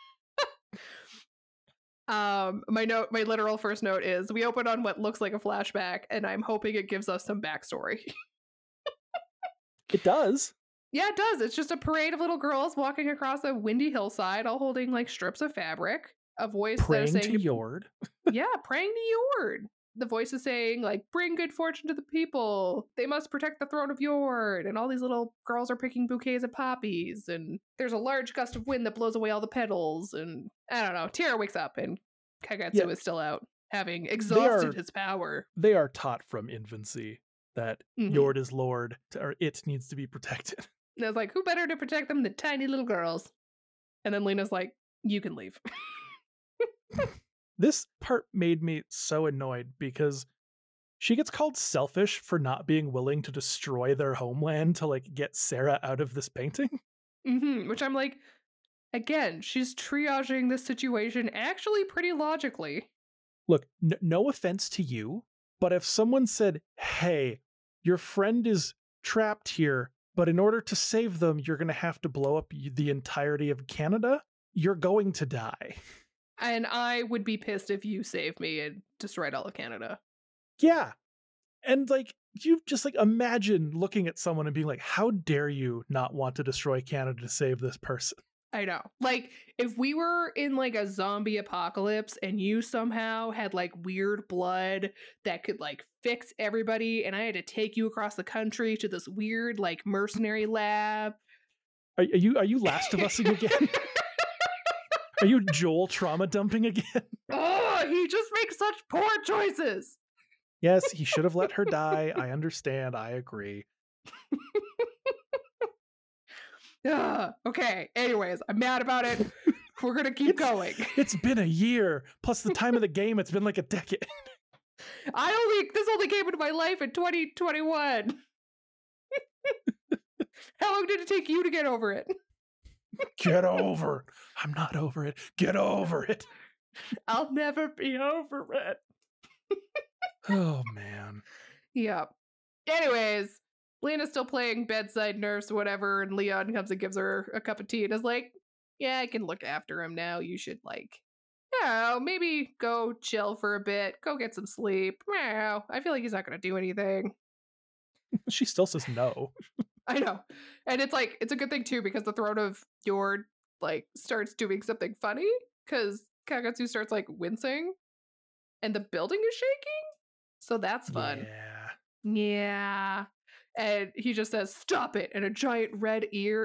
My literal first note is we open on what looks like a flashback, and I'm hoping it gives us some backstory. It does. Yeah, it does. It's just a parade of little girls walking across a windy hillside, all holding like strips of fabric. A voice praying that is saying to Yord. Yeah, praying to Yord. The voice is saying, like, bring good fortune to the people. They must protect the throne of Yord. And all these little girls are picking bouquets of poppies. And there's a large gust of wind that blows away all the petals. And I don't know. Tiara wakes up and Kagetsu is still out, having exhausted his power. They are taught from infancy that Yord is Lord, or it needs to be protected. And I was like, who better to protect them than tiny little girls? And then Lena's like, you can leave. This part made me so annoyed because she gets called selfish for not being willing to destroy their homeland to like get Sarah out of this painting. Which I'm like, again, she's triaging this situation actually pretty logically. Look, no offense to you, but if someone said, hey, your friend is trapped here, but in order to save them, you're going to have to blow up the entirety of Canada, you're going to die. And I would be pissed if you saved me and destroyed all of Canada. Yeah. And like, you just like imagine looking at someone and being like, how dare you not want to destroy Canada to save this person? I know. Like, if we were in like a zombie apocalypse and you somehow had like weird blood that could like fix everybody and I had to take you across the country to this weird like mercenary lab. Are you Last of Us-ing again? Are you Joel trauma dumping again? Oh, he just makes such poor choices. Yes, he should have let her die. I understand. I agree. Okay. Anyways, I'm mad about it. We're going to keep going. It's been a year. Plus the time of the game, it's been like a decade. This only came into my life in 2021. How long did it take you to get over it? Get over it. I'm not over it. Get over it. I'll never be over it. Oh, man. Yeah. Anyways, Lena's still playing bedside nurse or whatever, and Leon comes and gives her a cup of tea and is like, yeah, I can look after him now. You should, like, maybe go chill for a bit. Go get some sleep. I feel like he's not going to do anything. She still says no. I know. And it's like, it's a good thing too, because the throne of Yord like starts doing something funny because Kagetsu starts like wincing and the building is shaking. So that's fun. Yeah. And he just says, stop it. And a giant red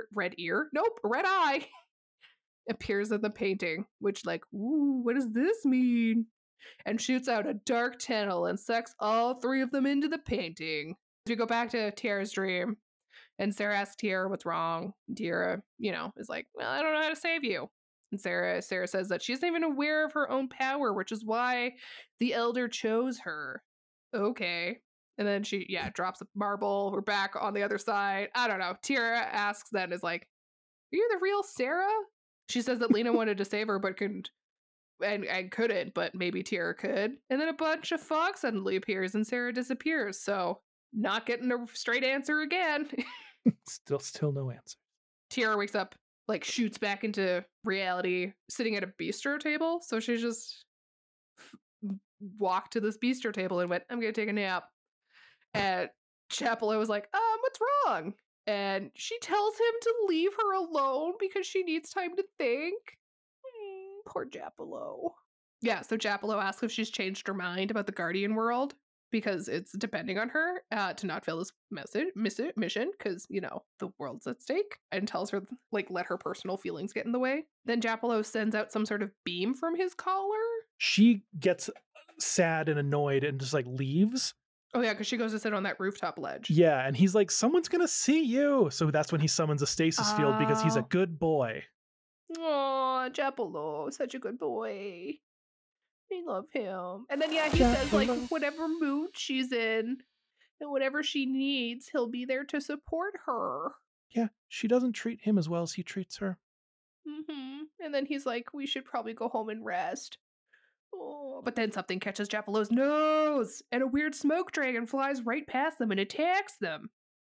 eye appears in the painting, which like, ooh, what does this mean? And shoots out a dark tunnel and sucks all three of them into the painting. We go back to Tiara's dream. And Sarah asks Tiara what's wrong. Tiara, is like, well, I don't know how to save you. And Sarah says that she isn't even aware of her own power, which is why the Elder chose her. Okay. And then she, drops a marble. We're back on the other side. I don't know. Tiara asks then, is like, are you the real Sarah? She says that Lena wanted to save her, but couldn't. And couldn't, but maybe Tiara could. And then a bunch of fog suddenly appears and Sarah disappears. So not getting a straight answer again. Still no answer. Tiara wakes up, like shoots back into reality, sitting at a bistro table. So she just walked to this bistro table and went, I'm gonna take a nap. And Chapelo was like, what's wrong? And she tells him to leave her alone because she needs time to think. Poor Chapelo. Yeah, so Chapelo asks if she's changed her mind about the Guardian world, because it's depending on her to not fail this mission, because, the world's at stake, and tells her, like, let her personal feelings get in the way. Then Chapelo sends out some sort of beam from his collar. She gets sad and annoyed and just, like, leaves. Oh, yeah, because she goes to sit on that rooftop ledge. Yeah, and he's like, someone's gonna see you. So that's when he summons a stasis field because he's a good boy. Aw, Chapelo, such a good boy. I love him. And then, he says, like, whatever mood she's in and whatever she needs, he'll be there to support her. Yeah, she doesn't treat him as well as he treats her. And then he's like, we should probably go home and rest. Oh, but then something catches Chapelo's nose, and a weird smoke dragon flies right past them and attacks them.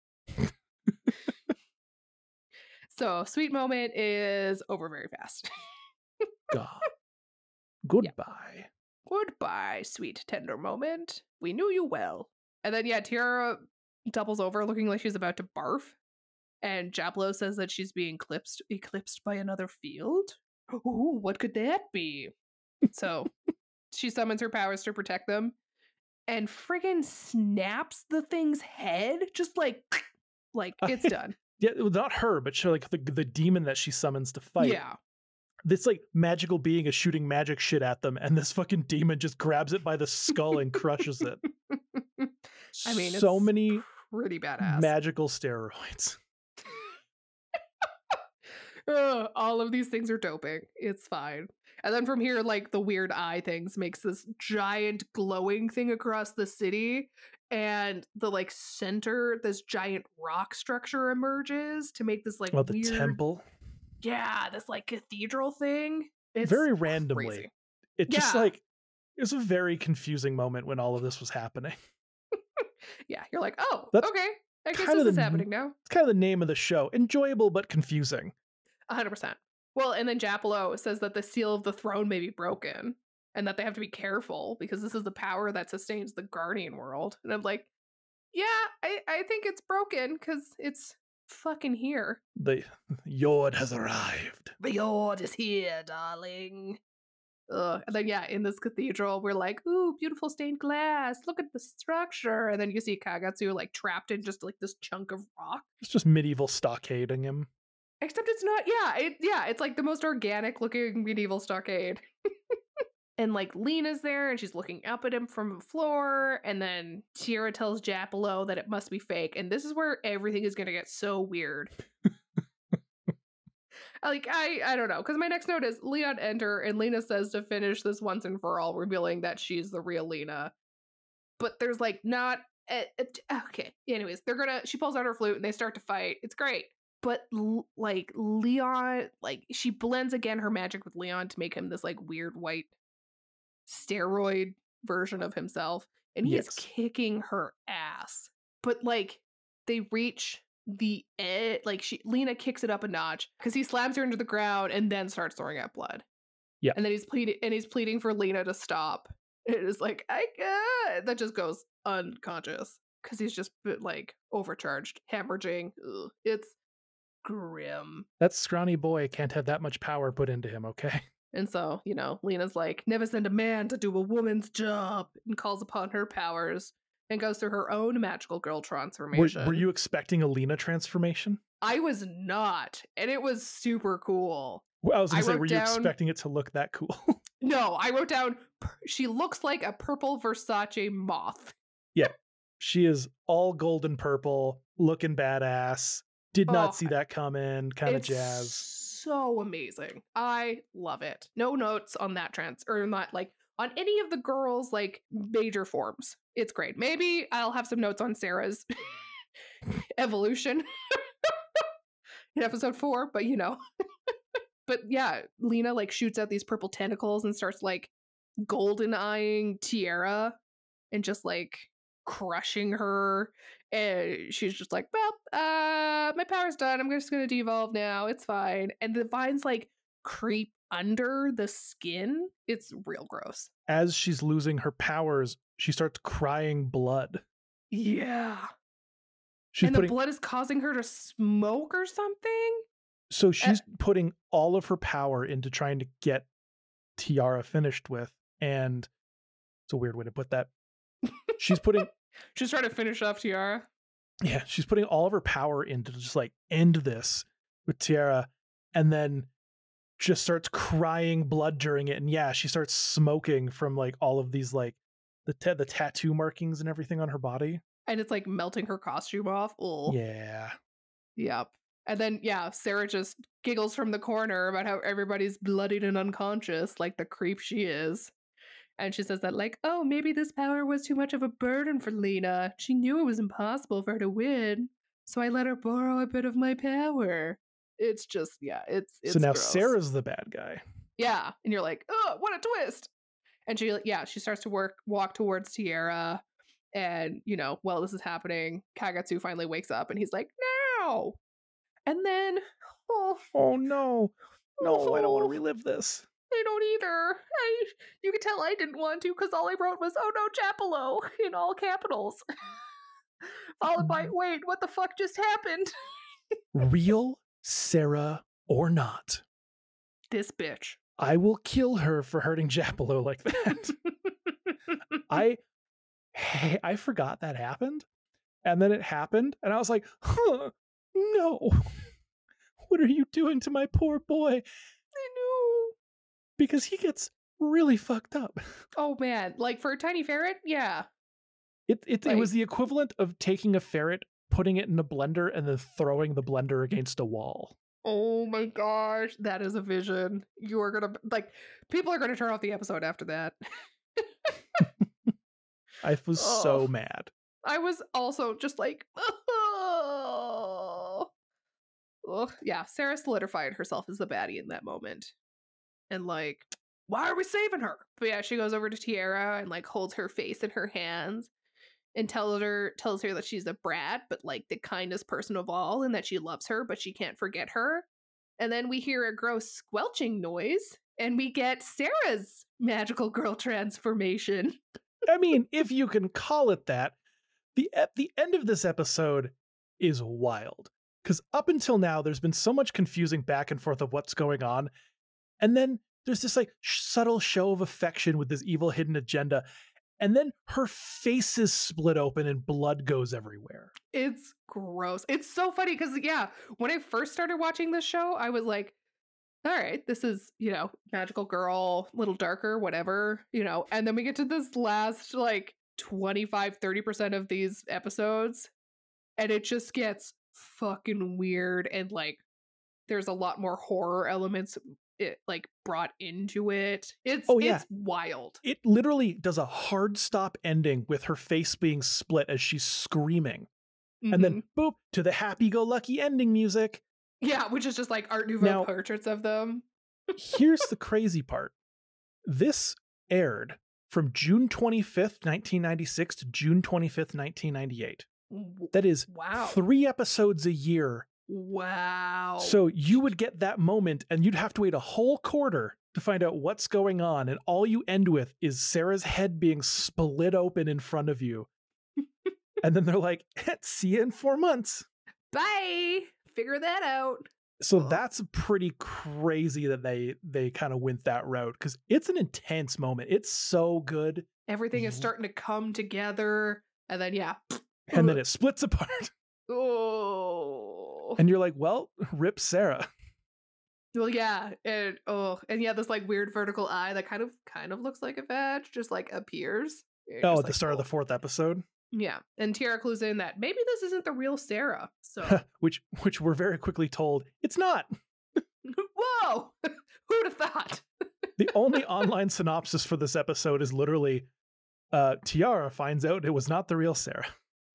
So, sweet moment is over very fast. God. Goodbye. Yeah. Goodbye, sweet tender moment. We knew you well. And then, Tiara doubles over looking like she's about to barf. And Japlo says that she's being eclipsed by another field. Ooh, what could that be? So she summons her powers to protect them and friggin' snaps the thing's head. Just like it's done. Yeah, not her, but she, like the demon that she summons to fight. Yeah. This like magical being is shooting magic shit at them, and this fucking demon just grabs it by the skull and crushes it. I mean, so many pretty badass magical steroids. All of these things are doping. It's fine. And then from here, like the weird eye things makes this giant glowing thing across the city. And the like center, this giant rock structure emerges to make this like weird, the temple. Yeah, this like cathedral thing. It's very randomly. Crazy. It just like it was a very confusing moment when all of this was happening. Yeah, you're like, oh, that's okay. I guess this is happening now. It's kind of the name of the show. Enjoyable but confusing. 100%. Well, and then Japlo says that the seal of the throne may be broken and that they have to be careful because this is the power that sustains the Guardian world. And I'm like, yeah, I think it's broken because it's fucking here. The Yord has arrived. The Yord is here, darling. And then, yeah, in this cathedral, we're like, ooh, beautiful stained glass. Look at the structure. And then you see Kagetsu like trapped in just like this chunk of rock. It's just medieval stockading him. Except it's not, it's like the most organic looking medieval stockade. And like Lena's there and she's looking up at him from the floor. And then Tiara tells Japlo that it must be fake. And this is where everything is going to get so weird. Like, I don't know. Because my next note is Leon enter and Lena says to finish this once and for all, revealing that she's the real Lena. But there's like not, okay. Anyways, she pulls out her flute and they start to fight. It's great. But like Leon, like she blends again her magic with Leon to make him this like weird white steroid version of himself. And he is kicking her ass. But like they reach the edge, like Lena kicks it up a notch because he slams her into the ground and then starts throwing out blood. Yeah. And then he's pleading for Lena to stop. It is like, that just goes unconscious because he's just like overcharged, hemorrhaging. Ugh, it's grim. That scrawny boy can't have that much power put into him, okay? And so, Lena's like, never send a man to do a woman's job, and calls upon her powers and goes through her own magical girl transformation. Were you expecting a Lena transformation? I was not, and it was super cool. Well, I was going to say, were you expecting it to look that cool? No, I wrote down, she looks like a purple Versace moth. Yeah, she is all golden purple, looking badass. Did not see that coming, kind of jazz. So amazing. I love it. No notes on that or not like on any of the girls' like major forms. It's great. Maybe I'll have some notes on Sarah's evolution in episode 4, but But yeah, Lena like shoots out these purple tentacles and starts like golden eyeing Tiara and just like crushing her. And she's just like, well, my power's done. I'm just gonna devolve now. It's fine. And the vines like creep under the skin. It's real gross. As she's losing her powers, she starts crying blood. Yeah. The blood is causing her to smoke or something? So she's putting all of her power into trying to get Tiara finished with, and it's a weird way to put that. She's trying to finish off Tiara. Yeah, she's putting all of her power into just like end this with Tiara, and then just starts crying blood during it. And yeah, she starts smoking from like all of these like the tattoo markings and everything on her body. And it's like melting her costume off. Ugh. Yeah. Yep. And then, yeah, Sarah just giggles from the corner about how everybody's bloodied and unconscious, like the creep she is. And she says that, like, oh, maybe this power was too much of a burden for Lena. She knew it was impossible for her to win, so I let her borrow a bit of my power. It's just, yeah, it's so now gross. Sarah's the bad guy. Yeah, and you're like, oh, what a twist. And she starts to walk towards Tiara. And, while this is happening, Kagetsu finally wakes up and he's like, no. And then, oh no, I don't want to relive this. I don't either. You can tell I didn't want to because all I wrote was, oh no, Japlo, in all capitals. Followed by, wait, what the fuck just happened? Real Sarah or not, this bitch. I will kill her for hurting Japolo like that. I forgot that happened. And then it happened, and I was like, huh, no. What are you doing to my poor boy? I know. Because he gets really fucked up. Oh, man. Like, for a tiny ferret? Yeah. It was the equivalent of taking a ferret, putting it in a blender, and then throwing the blender against a wall. Oh my gosh. That is a vision. You are gonna, like, people are gonna turn off the episode after that. I was so mad. I was also just like, oh. Yeah, Sarah solidified herself as the baddie in that moment. And like, why are we saving her? But yeah, she goes over to Tiara and like holds her face in her hands and tells her that she's a brat, but like the kindest person of all, and that she loves her, but she can't forget her. And then we hear a gross squelching noise, and we get Sarah's magical girl transformation. I mean, if you can call it that, the end of this episode is wild. Because up until now, there's been so much confusing back and forth of what's going on. And then there's this like subtle show of affection with this evil hidden agenda. And then her face is split open and blood goes everywhere. It's gross. It's so funny because, yeah, when I first started watching this show, I was like, all right, this is, magical girl, little darker, whatever, And then we get to this last like 25-30% of these episodes, and it just gets fucking weird, and like there's a lot more horror elements like brought into it. It's wild. It literally does a hard stop ending with her face being split as she's screaming. Mm-hmm. And then boop to the happy-go-lucky ending music. Yeah, which is just like Art Nouveau portraits of them. Here's the crazy part. This aired from June 25th, 1996 to June 25th, 1998. That is 3 episodes a year. Wow. So you would get that moment and you'd have to wait a whole quarter to find out what's going on. And all you end with is Sarah's head being split open in front of you. And then they're like, see you in 4 months. Bye. Figure that out. So that's pretty crazy that they kind of went that route, because it's an intense moment. It's so good. Everything is starting to come together. And then, and then it splits apart. Oh. And you're like, well, rip Sarah. Well, yeah. And this like weird vertical eye that kind of looks like a badge just like appears. At the start of the 4th episode. Yeah. And Tiara clues in that maybe this isn't the real Sarah. So which we're very quickly told it's not. Whoa! Who'd have thought? The only online synopsis for this episode is literally Tiara finds out it was not the real Sarah.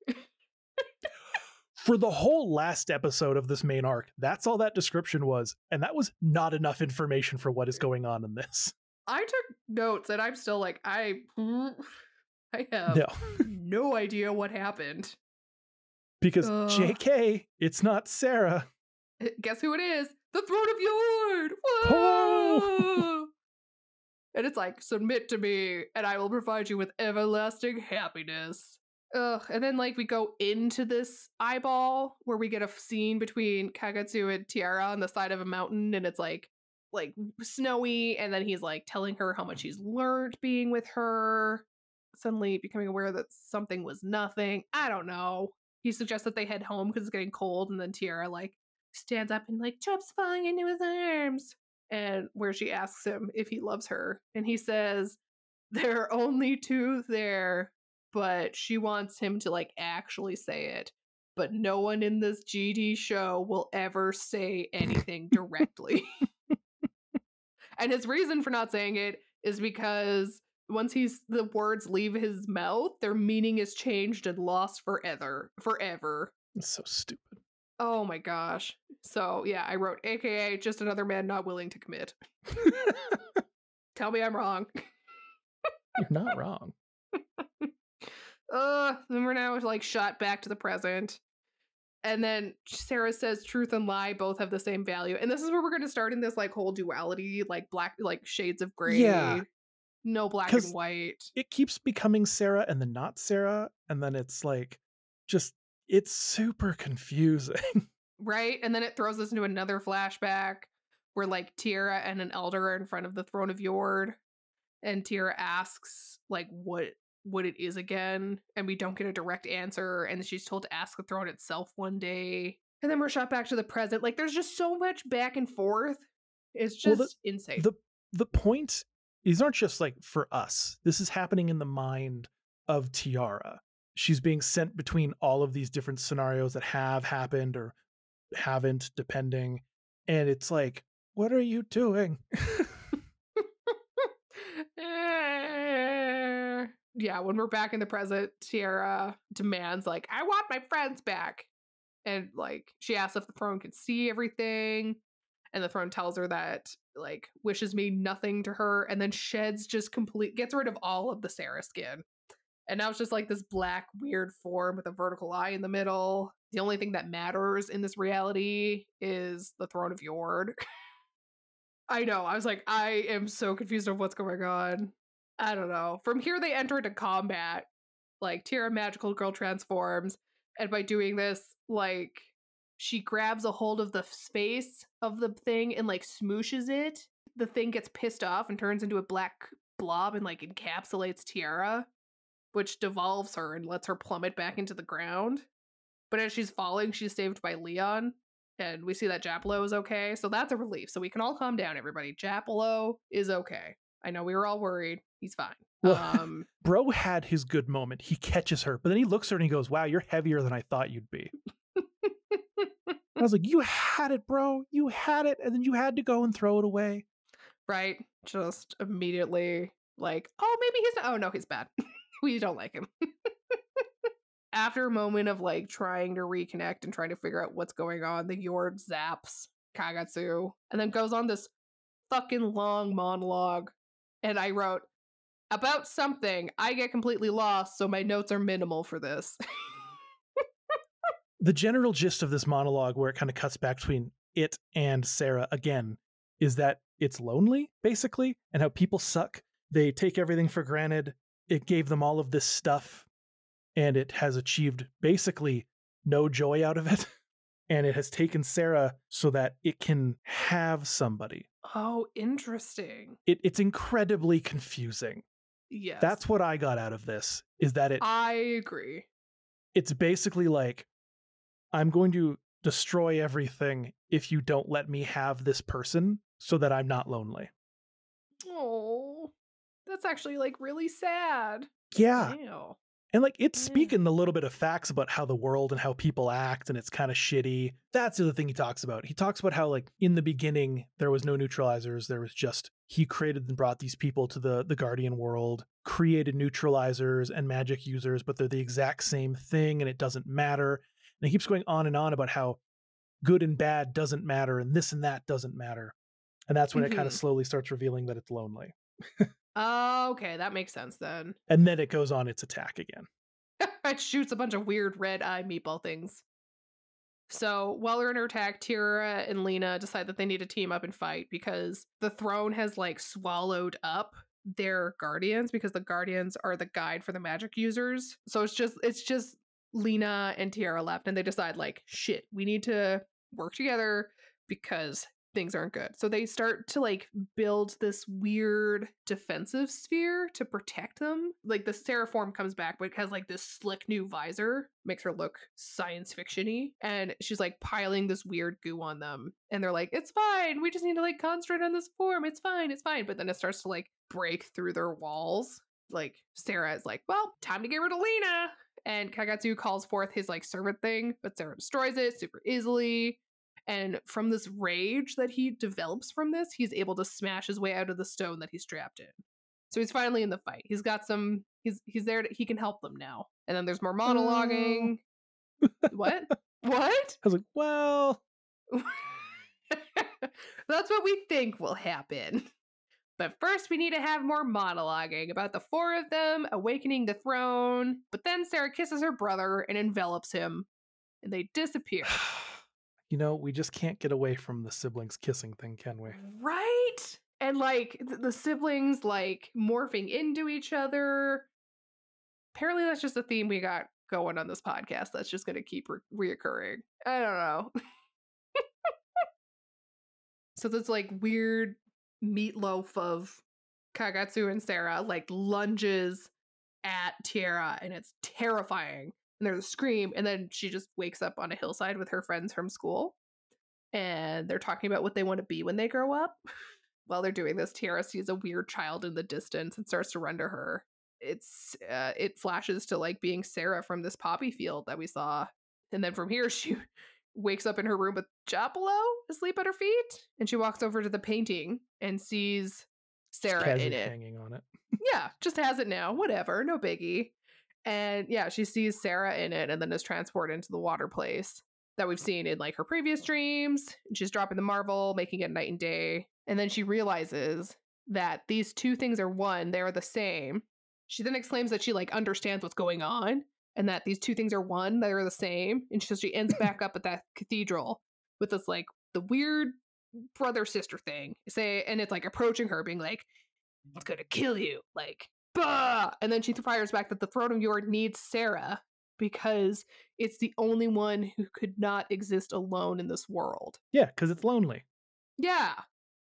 For the whole last episode of this main arc, that's all that description was, and that was not enough information for what is going on in this. I took notes, and I'm still like, I have no idea what happened. Because JK, it's not Sarah. Guess who it is? The Throne of Yord! Whoa! Oh! And it's like, submit to me, and I will provide you with everlasting happiness. And then like we go into this eyeball where we get a scene between Kagetsu and Tiara on the side of a mountain, and it's like snowy, and then he's like telling her how much he's learned being with her, suddenly becoming aware that something was nothing. I don't know. He suggests that they head home because it's getting cold, and then Tiara like stands up and like jumps falling into his arms, and where she asks him if he loves her, and he says there are only 2 there. But she wants him to like actually say it. But no one in this GD show will ever say anything directly. And his reason for not saying it is because once the words leave his mouth, their meaning is changed and lost forever. It's so stupid. Oh my gosh. So yeah, I wrote AKA just another man not willing to commit. Tell me I'm wrong. You're not wrong. Then we're now like shot back to the present. And then Sarah says truth and lie both have the same value. And this is where we're going to start in this like whole duality, like black, like shades of gray. Yeah. No black and white. It keeps becoming Sarah and then not Sarah. And then it's like, it's super confusing. Right? And then it throws us into another flashback where like Tierra and an elder are in front of the throne of Yord, and Tierra asks like what it is again, and we don't get a direct answer, and she's told to ask the throne itself one day. And then we're shot back to the present. Like there's just so much back and forth. It's just insane. The point, these aren't just like for us. This is happening in the mind of Tiara. She's being sent between all of these different scenarios that have happened or haven't, depending. And it's like, what are you doing? Yeah, when we're back in the present, Tierra demands like, I want my friends back. And like she asks if the throne can see everything. And the throne tells her that like wishes mean nothing to her, and then sheds just gets rid of all of the Sarah skin. And now it's just like this black weird form with a vertical eye in the middle. The only thing that matters in this reality is the throne of Yord. I know. I was like, I am so confused of what's going on. I don't know. From here, they enter into combat. Like, Tierra Magical Girl transforms. And by doing this, like, she grabs a hold of the space of the thing and, like, smooshes it. The thing gets pissed off and turns into a black blob and, like, encapsulates Tierra, which devolves her and lets her plummet back into the ground. But as she's falling, she's saved by Leon. And we see that Japolo is okay. So that's a relief. So we can all calm down, everybody. Japolo is okay. I know we were all worried. He's fine. Well, Bro had his good moment. He catches her, but then he looks at her and he goes, wow, you're heavier than I thought you'd be. I was like, you had it, bro. You had it. And then you had to go and throw it away. Right. Just immediately like, oh, maybe he's not. Oh, no, he's bad. We don't like him. After a moment of like trying to reconnect and trying to figure out what's going on, the Yord zaps Kagatsu and then goes on this fucking long monologue. And I wrote, about something, I get completely lost, so my notes are minimal for this. The general gist of this monologue, where it kind of cuts back between it and Sarah again, is that it's lonely, basically, and how people suck. They take everything for granted. It gave them all of this stuff, and it has achieved basically no joy out of it. And it has taken Sarah so that it can have somebody. Oh, interesting. It's incredibly confusing. Yes. That's what I got out of this, is that I agree. It's basically like, I'm going to destroy everything if you don't let me have this person so that I'm not lonely. Oh, that's actually like really sad. Yeah. Ew. And like it's speaking a little bit of facts about how the world and how people act, and it's kind of shitty. That's the other thing he talks about. He talks about how like in the beginning there was no neutralizers. There was just, he created and brought these people to the Guardian world, created neutralizers and magic users, but they're the exact same thing and it doesn't matter. And he keeps going on and on about how good and bad doesn't matter and this and that doesn't matter. And that's when it kind of slowly starts revealing that it's lonely. Okay, that makes sense then. And then it goes on its attack again. It shoots a bunch of weird red eye meatball things. So while they're under attack, Tierra and Lena decide that they need to team up and fight because the throne has like swallowed up their guardians, because the guardians are the guide for the magic users. So it's just Lena and Tierra left, and they decide like, shit, we need to work together because things aren't good. So they start to like build this weird defensive sphere to protect them. Like the Sarah form comes back, but it has like this slick new visor, makes her look science fiction-y. And she's like piling this weird goo on them. And they're like, it's fine. We just need to like concentrate on this form. It's fine. It's fine. But then it starts to like break through their walls. Like Sarah is like, well, time to get rid of Lena. And Kagatsu calls forth his like servant thing, but Sarah destroys it super easily. And from this rage that he develops from this, he's able to smash his way out of the stone that he's trapped in. So he's finally in the fight. He's got some, he's there, he can help them now. And then there's more monologuing. What? What? I was like, well. That's what we think will happen. But first we need to have more monologuing about the four of them awakening the throne. But then Sarah kisses her brother and envelops him. And they disappear. You know, we just can't get away from the siblings kissing thing, can we? Right? And like the siblings like morphing into each other. Apparently that's just a theme we got going on this podcast that's just going to keep reoccurring. I don't know. So this like weird meatloaf of Kagetsu and Sarah like lunges at Tiara, and it's terrifying. And there's a scream, and then she just wakes up on a hillside with her friends from school, and they're talking about what they want to be when they grow up. While they're doing this, Tiara sees a weird child in the distance and starts to run to her. It flashes to like being Sarah from this poppy field that we saw, and then from here she wakes up in her room with Japolo asleep at her feet, and she walks over to the painting and sees Sarah in it, hanging on it. Yeah, just has it now. Whatever, no biggie. And yeah, she sees Sarah in it, and then is transported into the water place that we've seen in like her previous dreams. She's dropping the marble, making it night and day, and then she realizes that these two things are one. They are the same. She then exclaims that she like understands what's going on, and that these two things are one. They are the same. And so she ends back up at that cathedral with this like the weird brother sister thing. And it's like approaching her, being like, "It's gonna kill you!" Like, bah! And then she fires back that the throne of Yord needs Sarah because it's the only one who could not exist alone in this world. Yeah, because it's lonely. Yeah.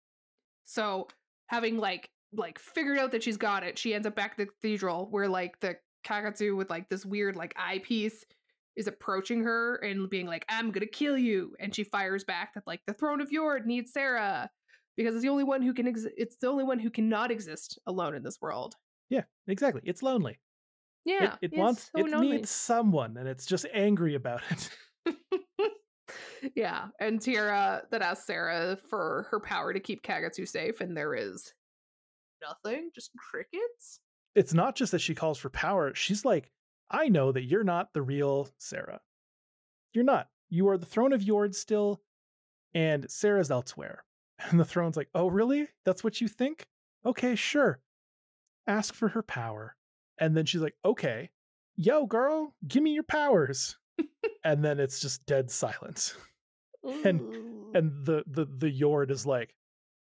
So having like figured out that she's got it, she ends up back at the cathedral where like the Kagetsu with like this weird like eyepiece is approaching her and being like, "I'm gonna kill you," and she fires back that like the throne of Yord needs Sarah because it's the only one who can it's the only one who cannot exist alone in this world. Yeah, exactly. It's lonely. Yeah, it wants so it lonely. Needs someone, and it's just angry about it. Yeah, and Tiara that asks Sarah for her power to keep Kagetsu safe, and there is nothing, just crickets. It's not just that she calls for power. She's like, "I know that you're not the real Sarah. You're not. You are the throne of Yord still, and Sarah's elsewhere." And the throne's like, "Oh, really? That's what you think? Okay, sure. Ask for her power." And then she's like, "Okay, yo, girl, give me your powers." And then it's just dead silence. And the Yord is like,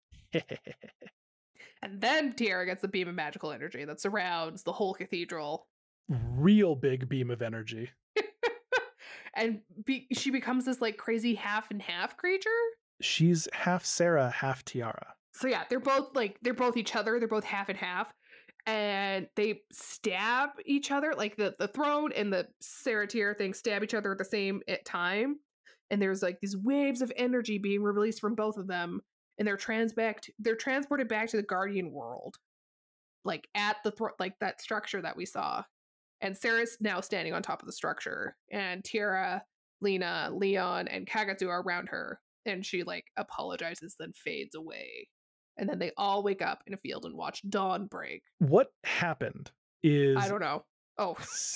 and then Tiara gets the beam of magical energy that surrounds the whole cathedral. Real big beam of energy. And she becomes this like crazy half and half creature. She's half Sarah, half Tiara. So yeah, they're both each other. They're both half and half. And they stab each other, like the throne and the Sarah Tiara thing stab each other at the same time. And there's like these waves of energy being released from both of them, and they're transported back to the Guardian world, like at the like that structure that we saw. And Sarah's now standing on top of the structure, and Tiara, Lena, Leon, and Kagetsu are around her, and she like apologizes, then fades away. And then they all wake up in a field and watch dawn break. What happened is... I don't know. Oh.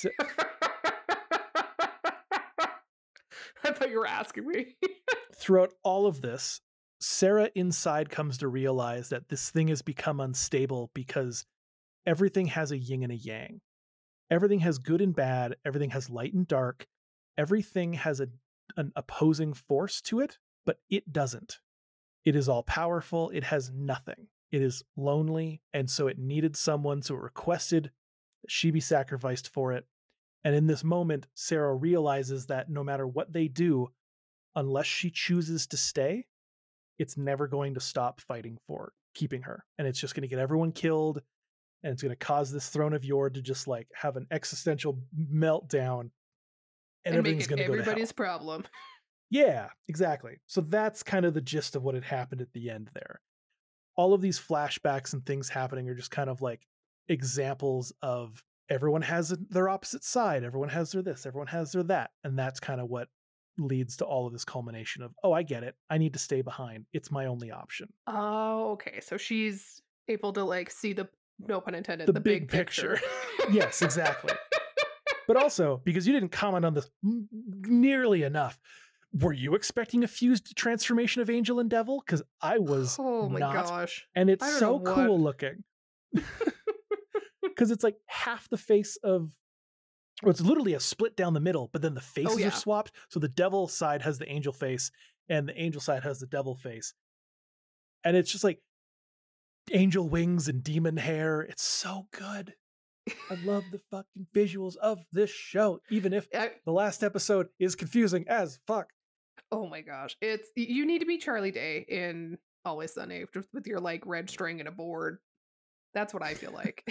I thought you were asking me. Throughout all of this, Sarah inside comes to realize that this thing has become unstable because everything has a yin and a yang. Everything has good and bad. Everything has light and dark. Everything has an opposing force to it, but it doesn't. It is all powerful. It has nothing. It is lonely, and so it needed someone, so it requested that she be sacrificed for it. And in this moment, Sarah realizes that no matter what they do, unless she chooses to stay, it's never going to stop fighting for keeping her. And it's just going to get everyone killed, and it's going to cause this throne of Yord to just like have an existential meltdown, and everything's going to go to hell. Everybody's problem. Yeah, exactly. So that's kind of the gist of what had happened at the end there. All of these flashbacks and things happening are just kind of like examples of everyone has their opposite side. Everyone has their this, everyone has their that. And that's kind of what leads to all of this culmination of, oh, I get it. I need to stay behind. It's my only option. Oh, okay. So she's able to like see the, no pun intended, the big picture. Yes, exactly. But also, because you didn't comment on this nearly enough, were you expecting a fused transformation of Angel and Devil? Because I was Oh my not. Gosh. And it's so cool looking. Because it's like half the face of... Well, it's literally a split down the middle, but then the faces are swapped. So the devil side has the angel face, and the angel side has the devil face. And it's just like angel wings and demon hair. It's so good. I love the fucking visuals of this show, even if the last episode is confusing as fuck. Oh my gosh. You need to be Charlie Day in Always Sunny, just with your like red string and a board. That's what I feel like.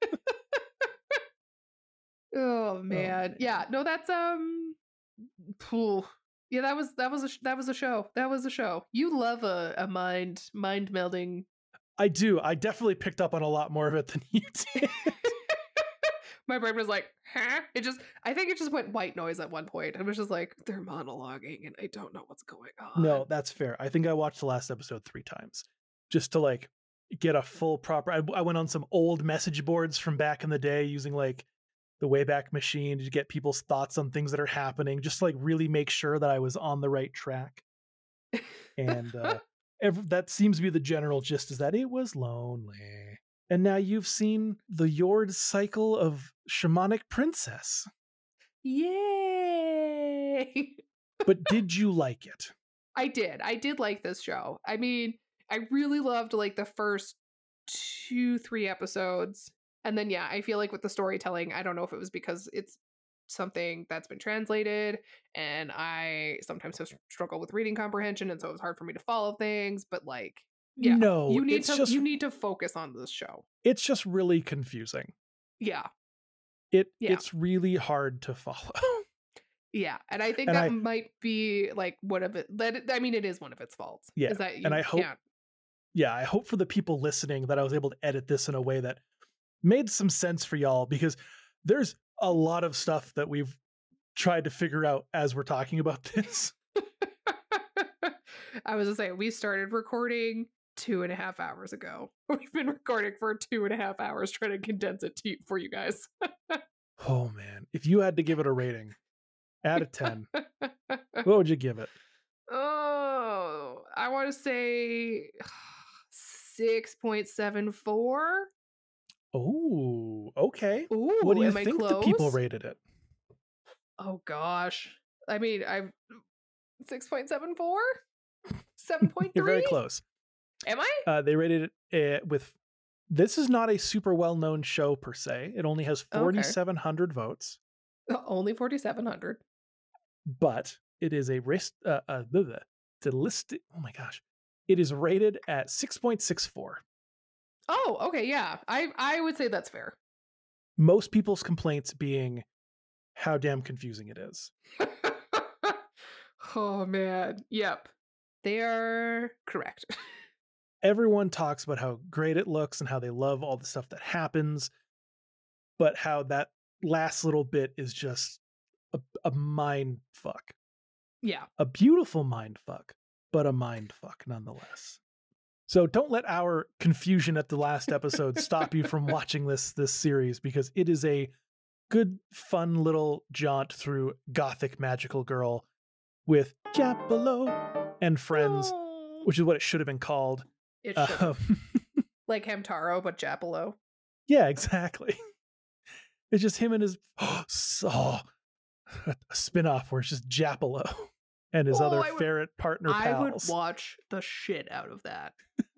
Oh man. Yeah, no, that's phew. Yeah, that was a show. That was a show. You love a mind melding. I do. I definitely picked up on a lot more of it than you did. My brain was like, huh? I think it just went white noise at one point. It was just like, they're monologuing and I don't know what's going on. No, that's fair. I think I watched the last episode 3 times just to like get a full proper. I went on some old message boards from back in the day using like the Wayback Machine to get people's thoughts on things that are happening, just to like really make sure that I was on the right track. And that seems to be the general gist, is that it was lonely. And now you've seen the Yord cycle of Shamanic Princess. Yay! But did you like it? I did. I did like this show. I mean, I really loved like the first 2-3 episodes. And then, yeah, I feel like with the storytelling, I don't know if it was because it's something that's been translated and I sometimes have struggle with reading comprehension. And so it was hard for me to follow things. But like, yeah, no, you need to focus on this show. It's just really confusing. Yeah. It's really hard to follow. Yeah, and I think that might be like one of it. I mean, it is one of its faults. Yeah, is that and I hope. Yeah, I hope for the people listening that I was able to edit this in a way that made some sense for y'all, because there's a lot of stuff that we've tried to figure out as we're talking about this. I was gonna say, we started recording 2.5 hours ago. We've been recording for 2.5 hours trying to condense it for you guys. Oh man, if you had to give it a rating out of 10, what would you give it? Oh, I want to say 6.74. Oh, okay. Ooh, what do you think the people rated it? Oh gosh, I mean, I'm 6.74, 7.3. You're very close. Am I? They rated it with. This is not a super well-known show per se. It only has 4,700 votes. Only 4,700. But it is it's a list. Oh my gosh, it is rated at 6.64. Oh, okay, yeah. I would say that's fair. Most people's complaints being how damn confusing it is. Oh man, yep, they are correct. Everyone talks about how great it looks and how they love all the stuff that happens, but how that last little bit is just a mind fuck. Yeah. A beautiful mind fuck, but a mind fuck nonetheless. So don't let our confusion at the last episode stop you from watching this series, because it is a good, fun little jaunt through gothic magical girl with Japolo and friends, which is what it should have been called. It should like Hamtaro, but Japolo. Yeah, exactly. It's just him and his a spin-off where it's just Japolo and his other ferret partner pals. I would watch the shit out of that.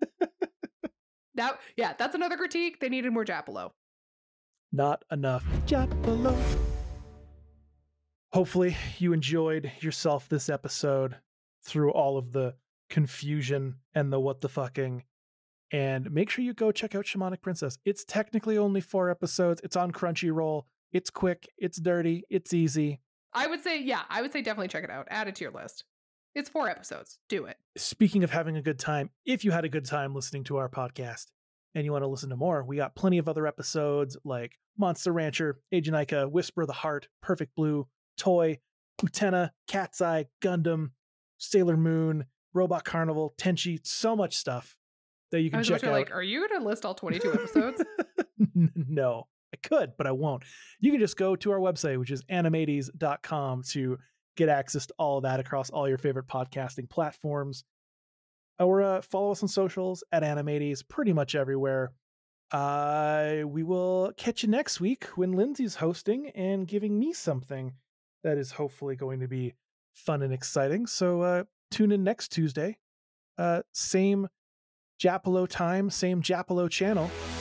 That's another critique. They needed more Japolo. Not enough Japolo. Hopefully you enjoyed yourself this episode through all of the confusion and the what the fucking. And make sure you go check out Shamanic Princess. It's technically only 4 episodes. It's on Crunchyroll. It's quick. It's dirty. It's easy. I would say definitely check it out. Add it to your list. It's 4 episodes. Do it. Speaking of having a good time, if you had a good time listening to our podcast and you want to listen to more, we got plenty of other episodes like Monster Rancher, Agent Ica, Whisper of the Heart, Perfect Blue, Toy, Utena, Cat's Eye, Gundam, Sailor Moon, Robot Carnival, Tenchi, so much stuff that you can check out. Like, are you going to list all 22 episodes? No, I could, but I won't. You can just go to our website, which is animates.com, to get access to all of that across all your favorite podcasting platforms. Or follow us on socials at Animates, pretty much everywhere. We will catch you next week when Lindsay's hosting and giving me something that is hopefully going to be fun and exciting. So tune in next Tuesday. Same Japolo time, same Japolo channel.